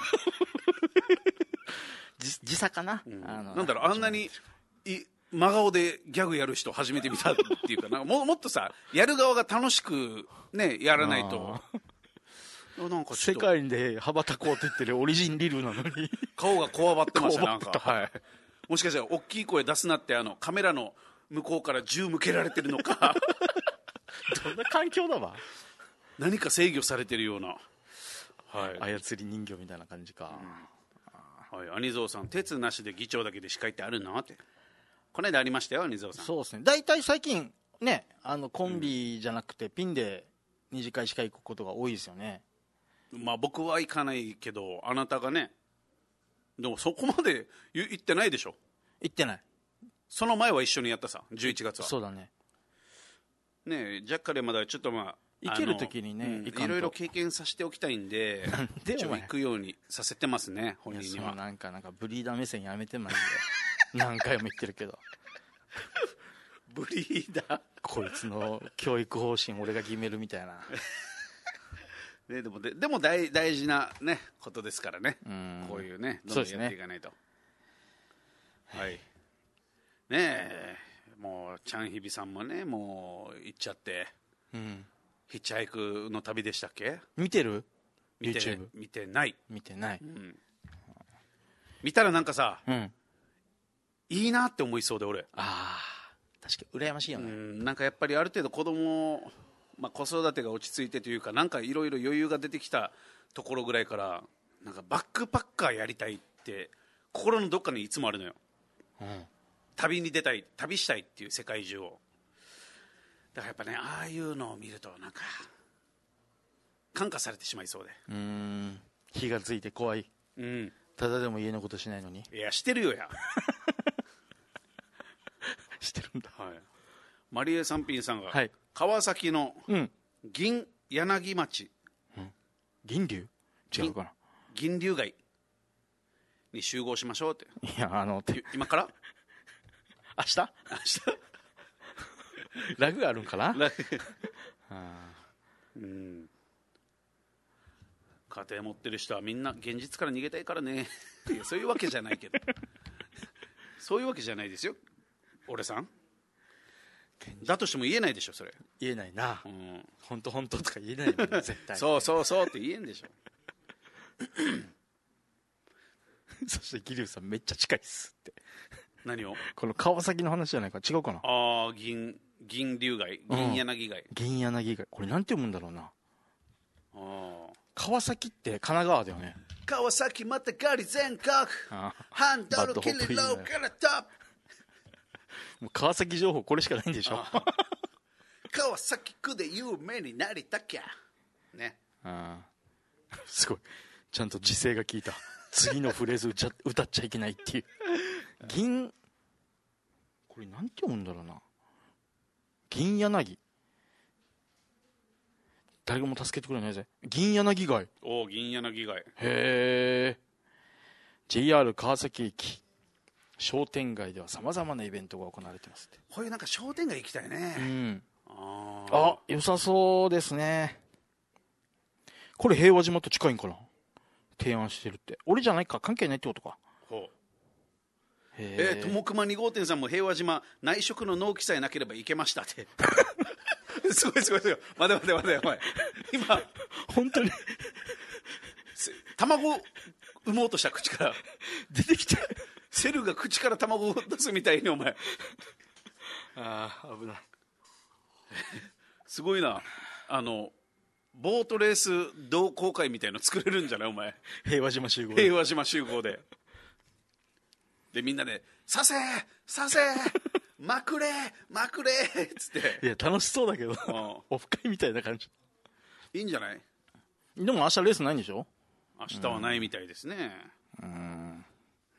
時, 時差かな、 うん、あのなんだろうあんなにい真顔でギャグやる人初めて見たっていうかなんか も, もっとさやる側が楽しくねやらないとなんか世界で羽ばたこうって言ってるオリジンリルなのに顔がこわばってましたなんか、はい、もしかしたら大きい声出すなってあのカメラの向こうから銃向けられてるのかどんな環境だわ。 何か制御されてるような、 はい、操り人形みたいな感じか、 うんはい、兄蔵さん鉄なしで議長だけで司会ってあるのってこの間ありましたよ兄蔵さん。 そうですね大体最近ねあのコンビじゃなくてピンで二次会司会行くことが多いですよね。 まあ僕は行かないけどあなたがねでもそこまで行ってないでしょ。 行ってない。 その前は一緒にやったさじゅういちがつは。 そうだねねえジャッカレまだちょっとまあ行ける時にね、うん、 いろいろ経験させておきたいんで一応行くようにさせてますね本人には。 なんかなんかブリーダー目線やめてまいんで何回も言ってるけどブリーダーこいつの教育方針俺が決めるみたいなね、でも, ででも 大, 大事な、ね、ことですからねうんこういうねどんどんやっていかないと、ね、はいねえもうチャンヒビさんもねもう行っちゃって、うん、ヒッチハイクの旅でしたっけ。 見てる見て YouTube 見てない見てない、 うん、見たらなんかさ、うん、いいなって思いそうで俺あ確かに羨ましいよね。 うんなんかやっぱりある程度子供まあ、子育てが落ち着いてというかなんかいろいろ余裕が出てきたところぐらいからなんかバックパッカーやりたいって心のどっかにいつもあるのよ、うん、旅に出たい旅したいっていう世界中をだからやっぱねああいうのを見るとなんか感化されてしまいそうでうーん火がついて怖い、うん、ただでも家のことしないのにいやしてるよやしてるんだ、 はい、マリエ三品さんが、 はい川崎の銀柳町、 うん、銀龍違うかな銀龍街に集合しましょうっていやあの今から明日明日ラグがあるんかなラグうん家庭持ってる人はみんな現実から逃げたいからねいやそういうわけじゃないけどそういうわけじゃないですよ俺さんだとしても言えないでしょそれ。 言えないな、うん、本当本当とか言えないもんね絶対そうそうそうって言えんでしょそして桐生さんめっちゃ近いっすって何をこの川崎の話じゃないか違うかなああ銀銀龍街銀柳街、うん、 銀柳街これなんて読むんだろうなあ川崎って神奈川だよね。 川崎またがり全国ハンドルキリローからトップもう川崎情報これしかないんでしょ川崎区で有名になりたきゃねあすごいちゃんと時勢が効いた次のフレーズ 歌, 歌っちゃいけないっていう銀これなんて読むんだろうな銀柳、誰も助けてくれないぜ。銀柳街。 おお、銀柳街。 へえ。 ジェイアール 川崎駅商店街ではさまざまなイベントが行われてますって。 こういうなんか商店街行きたいね。 うん、 ああ、良さそうですね。これ平和島と近いんかな、提案してるって。俺じゃないか、関係ないってことか。 ほう。 へえー、ともくまに号店さんも平和島内職の納期さえなければ行けましたってすごいすごいすごい。待て待て待てお前今本当に卵産もうとした口から出てきてセルが口から卵を出すみたいにお前ああ危ないすごいな。あのボートレース同好会みたいの作れるんじゃないお前。 平和島集合で平和島集合ででみんなでさせさせまくれまくれっつって。 いや楽しそうだけどオフ会みたいな感じ。 いいんじゃない。 でも明日レースないんでしょ。 明日はないみたいですね。 うんうん。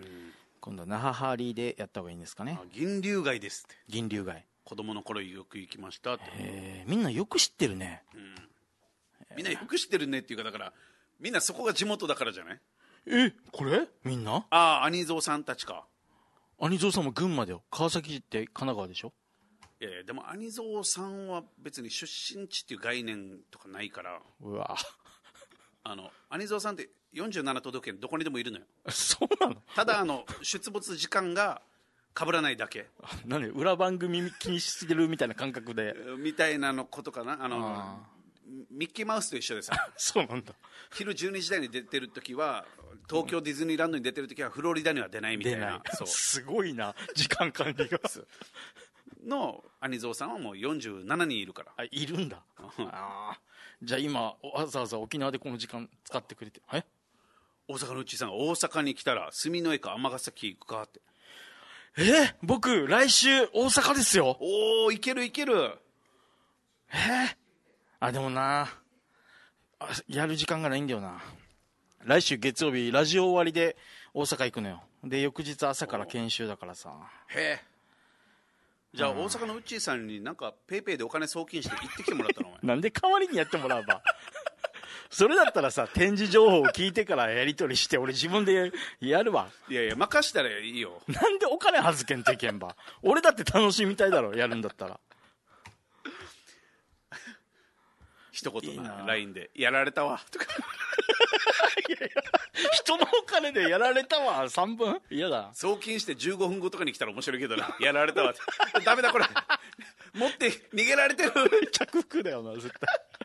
今度は那覇ハーリーでやった方がいいんですかね。 あ、銀龍街ですって。 銀龍街、 子供の頃よく行きましたって。 へーみんなよく知ってるね、うん、 みんなよく知ってるねっていうか、だからみんなそこが地元だからじゃない。 えこれみんな。 ああ、兄蔵さんたちか。 兄蔵さんも群馬だよ。川崎って神奈川でしょ。 いやいや、でも兄蔵さんは別に出身地っていう概念とかないから。 うわあの兄蔵さんってよんじゅうなな都道府県どこにでもいるのよ。 そうなの。 ただあの出没時間が被らないだけ。 何裏番組気にしてるみたいな感覚でみたいなのことかな。あのあミッキーマウスと一緒でさそうなんだ。 昼じゅうにじ台に出てる時は東京ディズニーランドに出てる時はフロリダには出ないみたいな。そうすごいな時間管理がの兄蔵さんはもうよんじゅうななにんいるから。 あいるんだあじゃあ今わざわざ沖縄でこの時間使ってくれて。え大阪のうちさんが大阪に来たら住之江か尼崎行くかって。 えー、僕来週大阪ですよ。 おお、いけるいける。 えー、あでもなあやる時間がないんだよな。来週月曜日ラジオ終わりで大阪行くのよ。で翌日朝から研修だからさ。 へえ。じゃあ大阪のうっちーさんになんかペイペイでお金送金して行ってきてもらったのお前なんで代わりにやってもらうばそれだったらさ展示情報を聞いてからやり取りして俺自分でやるわ。 いやいや任したらいいよ。 なんでお金預けんといけんば俺だって楽しみたいだろやるんだったら一言な ライン でやられたわとかいやいや人のお金でやられたわさんぶん嫌だ。 送金してじゅうごふんごとかに来たら面白いけどなやられたわってダメだこれ持って逃げられてる着服だよな絶対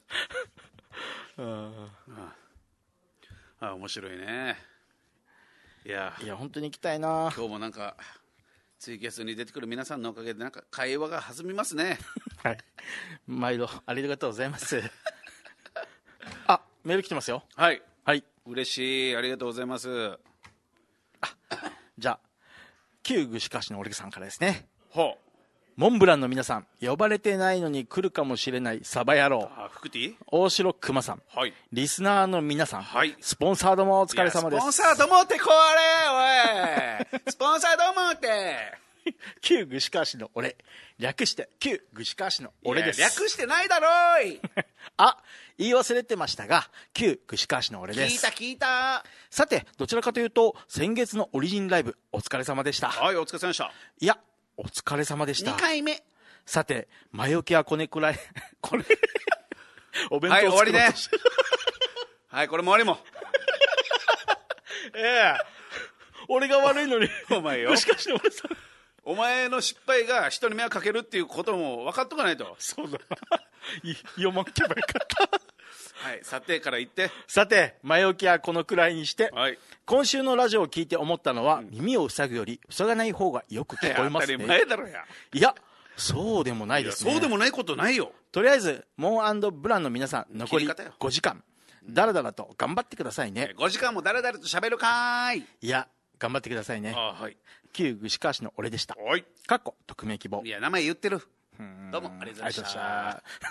あああ面白いね。いやいや本当に行きたいな。 今日もなんかツイキャスに出てくる皆さんのおかげでなんか会話が弾みますねはい毎度ありがとうございますあメール来てますよ。 はいはい嬉しいありがとうございます。あじゃあ旧具志歌市の俺さんからですね。 ほうモンブランの皆さん呼ばれてないのに来るかもしれないサバ野郎あフクティ大城熊さん、 はい、 リスナーの皆さん、 はい、 スポンサーどもお疲れ様です。 スポンサーどもってこれおいスポンサーどもって旧具志川市の俺略して旧具志川市の俺です。 いや略してないだろいあ言い忘れてましたが旧具志川市の俺です。 聞いた聞いた。 さてどちらかというと先月のオリジンライブお疲れ様でした。 はいお疲れ様でした。 いやお疲れ様でした。 にかいめ。 さて前置きはこれくらいこれお弁当はい終わりね作ろうとはいこれも終わりもええ俺が悪いのにお前よしかし俺さお前の失敗が人に迷惑かけるっていうことも分かっとかないと。 そうだい読まけばよかったはいさてから言って。 さて前置きはこのくらいにして、 はい、 今週のラジオを聞いて思ったのは、うん、耳を塞ぐより塞がない方がよく聞こえますね。 当たり前だろや。 いやそうでもないですね。 そうでもないことないよ。 とりあえずモン&ブランの皆さん残りごじかんだらだらと頑張ってくださいね。 ごじかんもだらだらと喋るかーい。 いや頑張ってくださいね。 あ、はい、 旧具志川市の俺でした。 はいかっこ匿名希望。 いや名前言ってる。どうもありがとうございました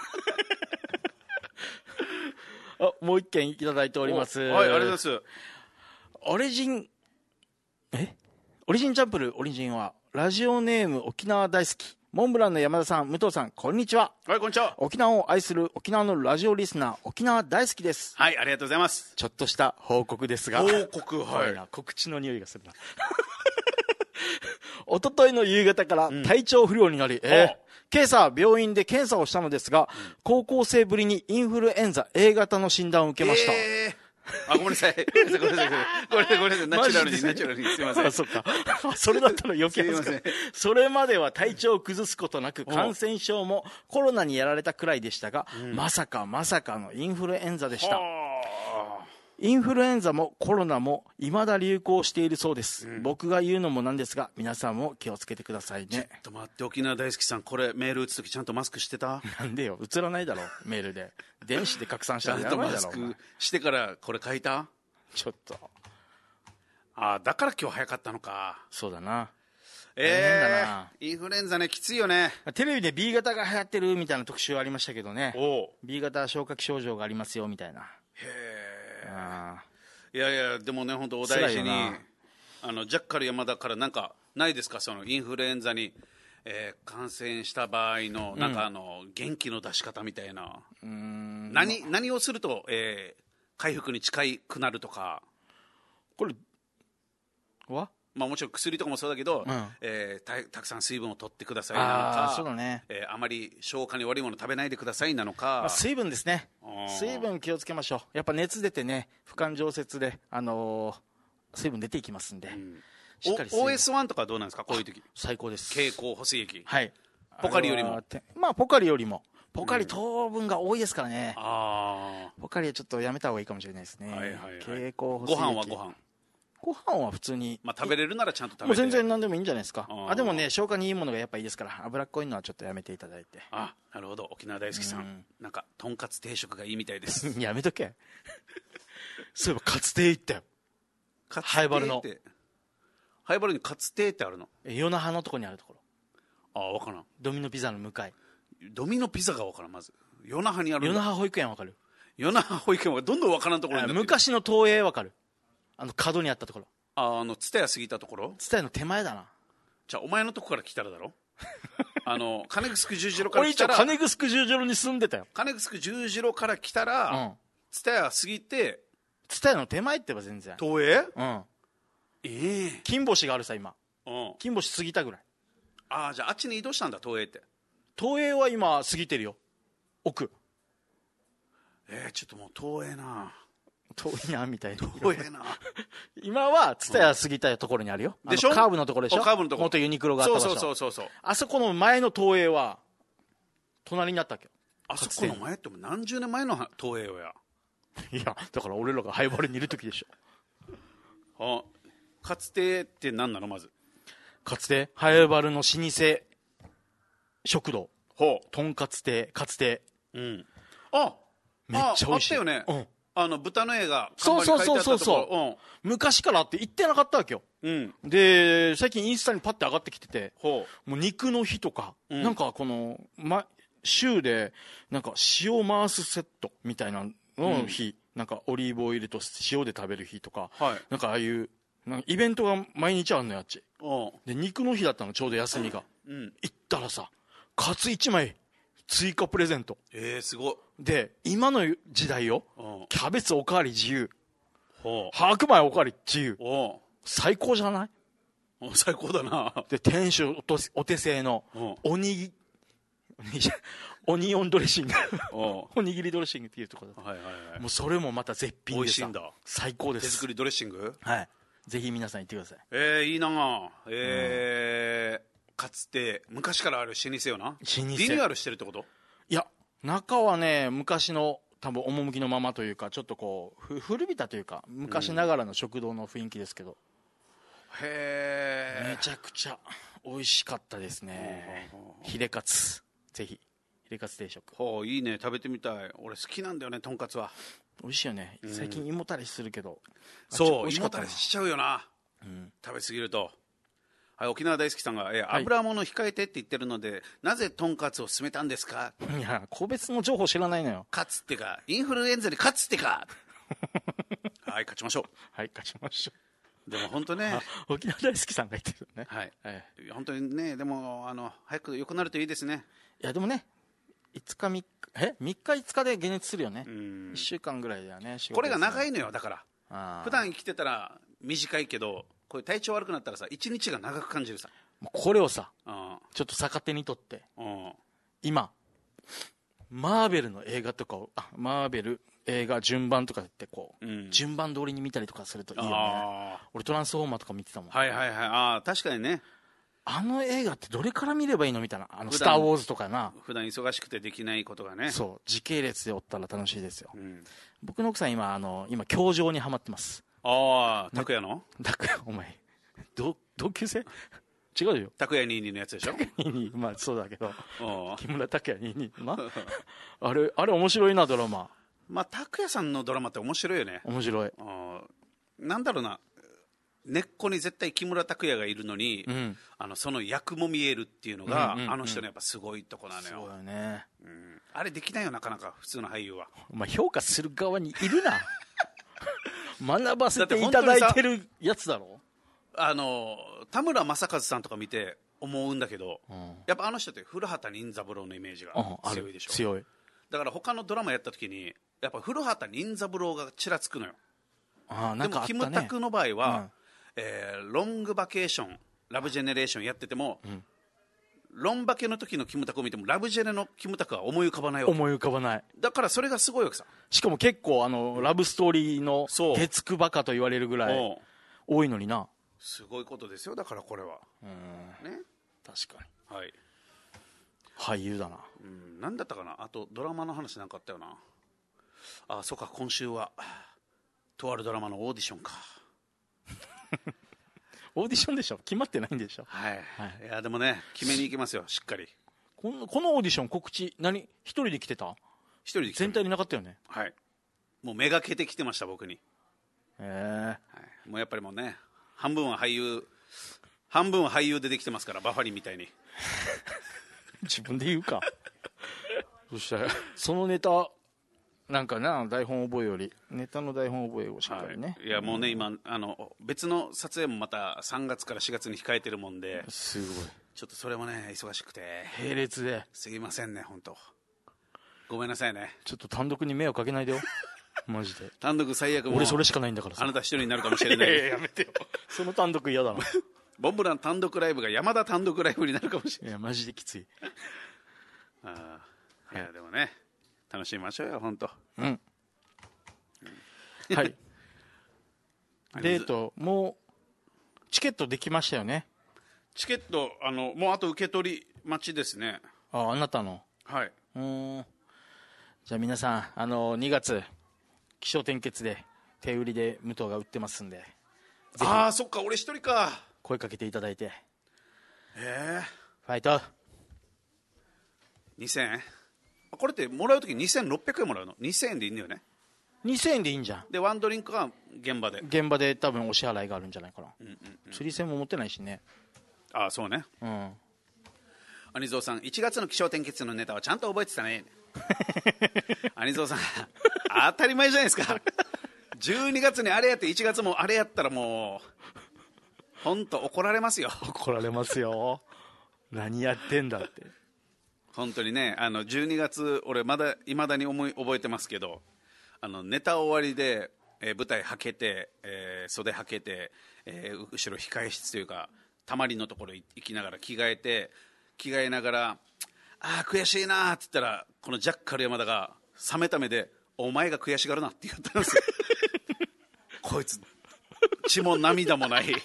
あもう一件いただいております。 はいありがとうございます。 オリジンえオリジンチャンプルオリジンはラジオネーム沖縄大好きモンブランの山田さん、武藤さん、こんにちは。 はい、こんにちは。 沖縄を愛する沖縄のラジオリスナー、沖縄大好きです。 はい、ありがとうございます。 ちょっとした報告ですが。 報告、はい。 告知の匂いがするな。一昨日の夕方から体調不良になり、うん、えー、今朝病院で検査をしたのですが、うん、高校生ぶりにインフルエンザ エー 型の診断を受けました。えーあ、ごめんなさい。ごめんなさい、ごめんなさい。ごめんなさい、ごめんなさい。ナチュラルに、ナチュラルに。すいません。 あ、そっか。それだったら余計ですか。それまでは体調を崩すことなく、感染症もコロナにやられたくらいでしたが、うん、まさかまさかのインフルエンザでした。インフルエンザもコロナも未だ流行しているそうです、うん、僕が言うのもなんですが皆さんも気をつけてくださいね。 ちょっと待って、沖縄大好きさん、これメール打つときちゃんとマスクしてた？ なんでよ、映らないだろメールで電子で拡散したらやばいだろ。 ちゃんとマスクしてからこれ書いた？ ちょっとああ、だから今日早かったのか。 そうだな。 えー、だな。インフルエンザね、きついよね。 テレビで B 型が流行ってるみたいな特集ありましたけどね。お B 型消化器症状がありますよみたいな。へえ。あ、いやいや、でもね、本当お大事に、あのジャッカル山田からなんかないですか、そのインフルエンザに、えー、感染した場合のなんかあの、うん、元気の出し方みたいな。うーん、何何をすると、えー、回復に近くなるとか。 これは、 まあ、もちろん薬とかもそうだけど、うん、えー、た, たくさん水分を取ってくださいなのか、 あ、そうだね、 えー、あまり消化に悪いもの食べないでくださいなのか、 まあ、水分ですね。水分気をつけましょう。やっぱ熱出てね、不感蒸泄で、あのー、水分出ていきますんで、うん、 しっかり水分。 オーエスワン とかどうなんですか、こういう時。 最高です。 経口補水液、 はい、 ポカリよりも。 まあポカリよりもポカリ糖分が多いですからね、 うん、あ、 ポカリはちょっとやめた方がいいかもしれないですね。 はいはいはい、 経口補水液。 ご飯はご飯ご飯は普通に、 まあ、食べれるならちゃんと食べて、 もう全然何でもいいんじゃないですか。あ、でもね、消化にいいものがやっぱいいですから、脂っこいのはちょっとやめていただいて。 あ、なるほど。沖縄大好きさん、うん、なんかとんかつ定食がいいみたいです。 やめとけ。そういえばカツ亭行ったよ。ハイバルのハイバルにカツ亭ってあるの？ 与那覇のとこにあるところ。 ああ、分からん。 ドミノピザの向かい。 ドミノピザが分からん。まず与那覇にある。 与那覇保育園分かる？ 与那覇保育園はどんどん分からんところになってる。 昔の東映分かる？あの角にあったところ。 あ、あの蔦屋過ぎたところ？ 蔦屋の手前だな。 じゃあお前のとこから来たらだろ。あの金城十字路から来たら。 金城十字路に住んでたよ。 金城十字路から来たら蔦屋、うん、過ぎて、 蔦屋の手前って言えば全然東映、 うん、 ええー、 金星があるさ今、 うん、 金星過ぎたぐらい。 ああ、じゃああっちに移動したんだ東映って。 東映は今過ぎてるよ、奥。 えー、ちょっともう東映な、 遠いなみたいな。 遠いな。 今は蔦屋過ぎたところにあるよ。 でしょ？ カーブのところでしょ？ カーブのところ。 元ユニクロがあった場所。 そうそうそうそう。 あそこの前の東映は隣になったっけ？ あそこの前っても何十年前の東映や。 いや、だから俺らがハイバルにいる時でしょ。あ、かつてって何なのまず。 かつてハイバルの老舗食堂。 ほう。 とんかつ亭、かつ亭。 うん。あ、 めっちゃ美味しい。 あったよね。 うん。 あの豚の絵がそうそうそうそうそう、うん、昔からあって行ってなかったわけよ、うん、で最近インスタにパッて上がってきてて、ほう、もう肉の日とか、うん、なんかこの、ま、週でなんか塩回すセットみたいなの日、うん、なんかオリーブオイルと塩で食べる日とか、はい、なんかああいうなんかイベントが毎日あるのよあっちで。肉の日だったのちょうど休みが、うん、行ったらさカツいちまい追加プレゼント。 えー、すごい。 で今の時代よ、キャベツおかわり自由、白米おかわり自由、最高じゃない？ 最高だな。 で店主お手製のおにぎオニオンドレッシングおにぎりドレッシングっていうところだ、はいはいはい、もうそれもまた絶品でさ、 美味しいんだ。 最高です。 手作りドレッシング、 はい、ぜひ皆さん行ってください。 えー、いいな。えー、うん、かつて昔からある老舗よな。老舗リニューアルしてるってこと？いや、中はね昔の多分趣のままというかちょっとこう古びたというか昔ながらの食堂の雰囲気ですけど、うん、へえ、めちゃくちゃ美味しかったですね。ヒレカツ、ぜひヒレカツ定食。 ほう、いいね、食べてみたい。俺好きなんだよね、とんかつは。 美味しいよね、うん、最近胃もたれするけど。 そう、胃もたれしちゃうよな、うん、食べ過ぎると。はい、沖縄大好きさんが、えー、油物控えてって言ってるので、はい、なぜとんかつを勧めたんですか？ いや、個別の情報知らないのよ。 勝つってか、インフルエンザに勝つってか。はい、勝ちましょう。 はい、勝ちましょう。 でも本当ね沖縄大好きさんが言ってるね。 はい、 ええ、本当にね、でもあの早く良くなるといいですね。 いやでもね、いつかみっかえみっかいつかで解熱するよね。 うん、 いっしゅうかんぐらいだよね。 これが長いいのよ。だから普段生きてたら短いけど、こういう体調悪くなったらさ、いちにちが長く感じるさ。 これをさ、 うん、 ちょっと逆手にとって、 うん、 今マーベルの映画とかをあマーベル映画順番とかってこう、うん、順番通りに見たりとかするといいよね。俺トランスフォーマーとか見てたもん。 はいはいはい。ああ確かにね。 あの映画ってどれから見ればいいのみたいな。あのスター・ウォーズとかな。 普段忙しくてできないことがね。 そう時系列で追ったら楽しいですよ、 うん、 僕の奥さん今あの今教場にハマってます。 ああ拓也の拓也お前同同級生違うよ。 拓也にじゅうにのやつでしょ。 にじゅうにまあそうだけど木村拓哉にじゅうになあれあれ面白いなドラマ。 まあ拓也さんのドラマって面白いよね。 面白い。 あなんだろうな、根っこに絶対木村拓哉がいるのに、うん、あのその役も見えるっていうのが、うんうんうん、あの人のやっぱすごいとこなのよ。 そうだね、 うん、あれできないよなかなか普通の俳優は。 お前評価する側にいるな学ばせていただいてるやつだろ。 あの田村正和さんとか見て思うんだけど、うん、やっぱあの人って古畑任三郎のイメージが強いでしょ、 うん、強い。 だから他のドラマやった時にやっぱ古畑任三郎がちらつくのよ。 あなんかあったね。 でもキムタクの場合は、うんえー、ロングバケーションラブジェネレーションやってても、うん、ロンバケの時のキムタクを見てもラブジェネのキムタクは思い浮かばないわけ。 思い浮かばない。 だからそれがすごいわけさ。 しかも結構あのラブストーリーの月9バカと言われるぐらい多いのにな。 すごいことですよ。だからこれはうん、ね、確かに、はい、 俳優だな。 うん、なんだったかな。あとドラマの話なんかあったよな。あそうか今週はとあるドラマのオーディションかオーディションでしょ。決まってないんでしょ。 はい、はい、いやでもね決めに行きますよしっかり。 この、このオーディション告知何一人で来てた。 一人で来てた。 全体になかったよね。 はいもうめがけてきてました僕に。 へえ、 はい、もうやっぱりもうね半分は俳優半分は俳優でできてますからバファリンみたいに自分で言うかそしたらそのネタなんかな台本覚えよりネタの台本覚えをしっかりね、 はい、いやもうね今あの別の撮影もまたさんがつからしがつに控えてるもんですごいちょっとそれもね忙しくて並列ですいませんね本当ごめんなさいね。 ちょっと単独に迷惑かけないでよマジで単独最悪も俺それしかないんだからさ。 あなた一人になるかもしれないいやいややめてよその単独嫌だなボンブラン単独ライブが山田単独ライブになるかもしれない。 いやマジできついあいやでもね楽しみましょうよ本当。 うん、うん、はいデートもうチケットできましたよね。 チケットあのもうあと受け取り待ちですね。 ああなたのはい。 うん。じゃあ皆さんあのにがつ起承転結で手売りで武藤が売ってますんで。 ああそっか俺一人か。 声かけていただいて。 ええー、 ファイトにせんえんこれってもらうときにせんろっぴゃくえんもらうの。にせんえんでいいんだよね。 にせんえんでいいんじゃん。 でワンドリンクは現場で現場で多分お支払いがあるんじゃないかな、 うんうんうん、 釣り銭も持ってないしね。 ああそうね。 うん兄蔵さんいちがつの起承転結のネタはちゃんと覚えてたね兄蔵さん当たり前じゃないですかじゅうにがつにあれやっていちがつもあれやったらもう本当怒られますよ。 怒られますよ何やってんだって本当にね。あのじゅうにがつ俺まだいまだに思い覚えてますけどあのネタ終わりで、えー、舞台はけて、えー、袖はけて、えー、後ろ控え室というかたまりのところ行きながら着替えて着替えながらああ悔しいなって言ったらこのジャッカル山田が冷めた目でお前が悔しがるなって言ったんですよこいつ血も涙もない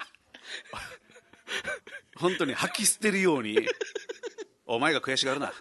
本当に吐き捨てるようにお前が悔しがるな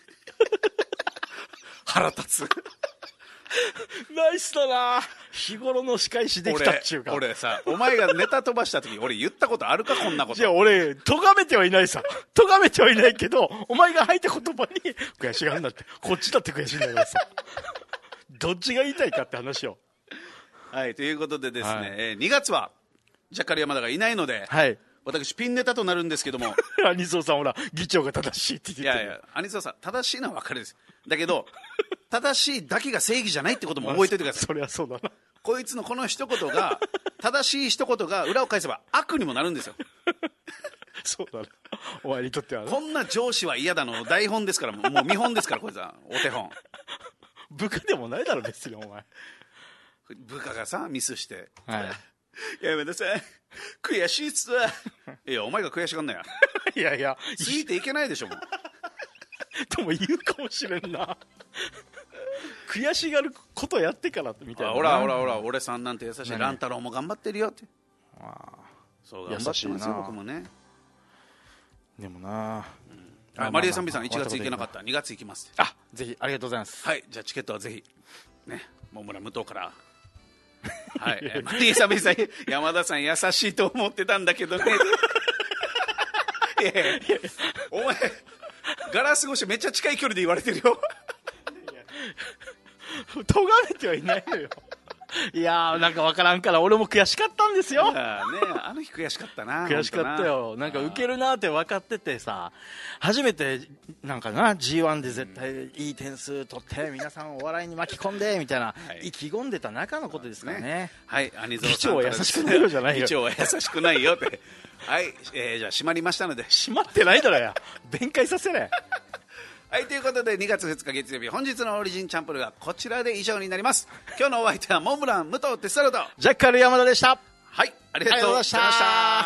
腹立つナイスだな。日頃の仕返しできたっちゅうか。 俺、俺さお前がネタ飛ばした時に俺言ったことあるかこんなこと。 いや俺咎めてはいないさ咎めてはいないけどお前が吐いた言葉に悔しがるんだってこっちだって悔しいんだからさどっちが言いたいかって話を。 はいということでですね、はいえー、にがつはジャッカル山田がいないので、 はい、 私ピンネタとなるんですけどもアニソーさんほら議長が正しいって言ってる。 いやいやアニソーさん正しいのは分かるですだけど正しいだけが正義じゃないってことも覚えておいてください。 そりゃそうだな。 こいつのこの一言が正しい一言が裏を返せば悪にもなるんですよ。 そうだな。お前にとってはね。 こんな上司は嫌だの台本ですから、もうもう見本ですから、こいつはお手本。 部下でもないだろ別にお前。 部下がさミスして、 はい、 やめなさい悔しいっすわいやお前が悔しがんなやいやいやついていけないでしょもうとも言うかもしれんな悔しがることやってからみたいな。 ほらほらほら俺さんなんて優しい、乱太郎も頑張ってるよって。あそう頑張ってますよ僕もね。 でもな、 うん、あマリエさんビさんいちがつ行けなかった、にがつ行きます。 あぜひありがとうございます。 はいじゃあチケットはぜひねもう村武藤からはい、えー、マリエさんビさん山田さん優しいと思ってたんだけどねいやいやお前ガラス越しめっちゃ近い距離で言われてるよ咎めてはいないのよいやーなんか分からんから俺も悔しかったんですよ。 ね、あの日悔しかったな。 悔しかったよ。なんかウケるなって分かっててさ、初めてなんかな ジーワン で絶対いい点数取って皆さんお笑いに巻き込んでみたいな、はい、意気込んでた中のことですからね。ねはい兄蔵さん議長は優しくないよじゃないよ。 議長は優しくないよってはい、えー、じゃあ閉まりましたので。 閉まってないだろや弁解させねはい、ということでにがつふつか月曜日本日のオリジンチャンプルーはこちらで以上になります。今日のお相手はモンブラン武藤哲太郎とジャッカル山田でした。 はいありがとうございました。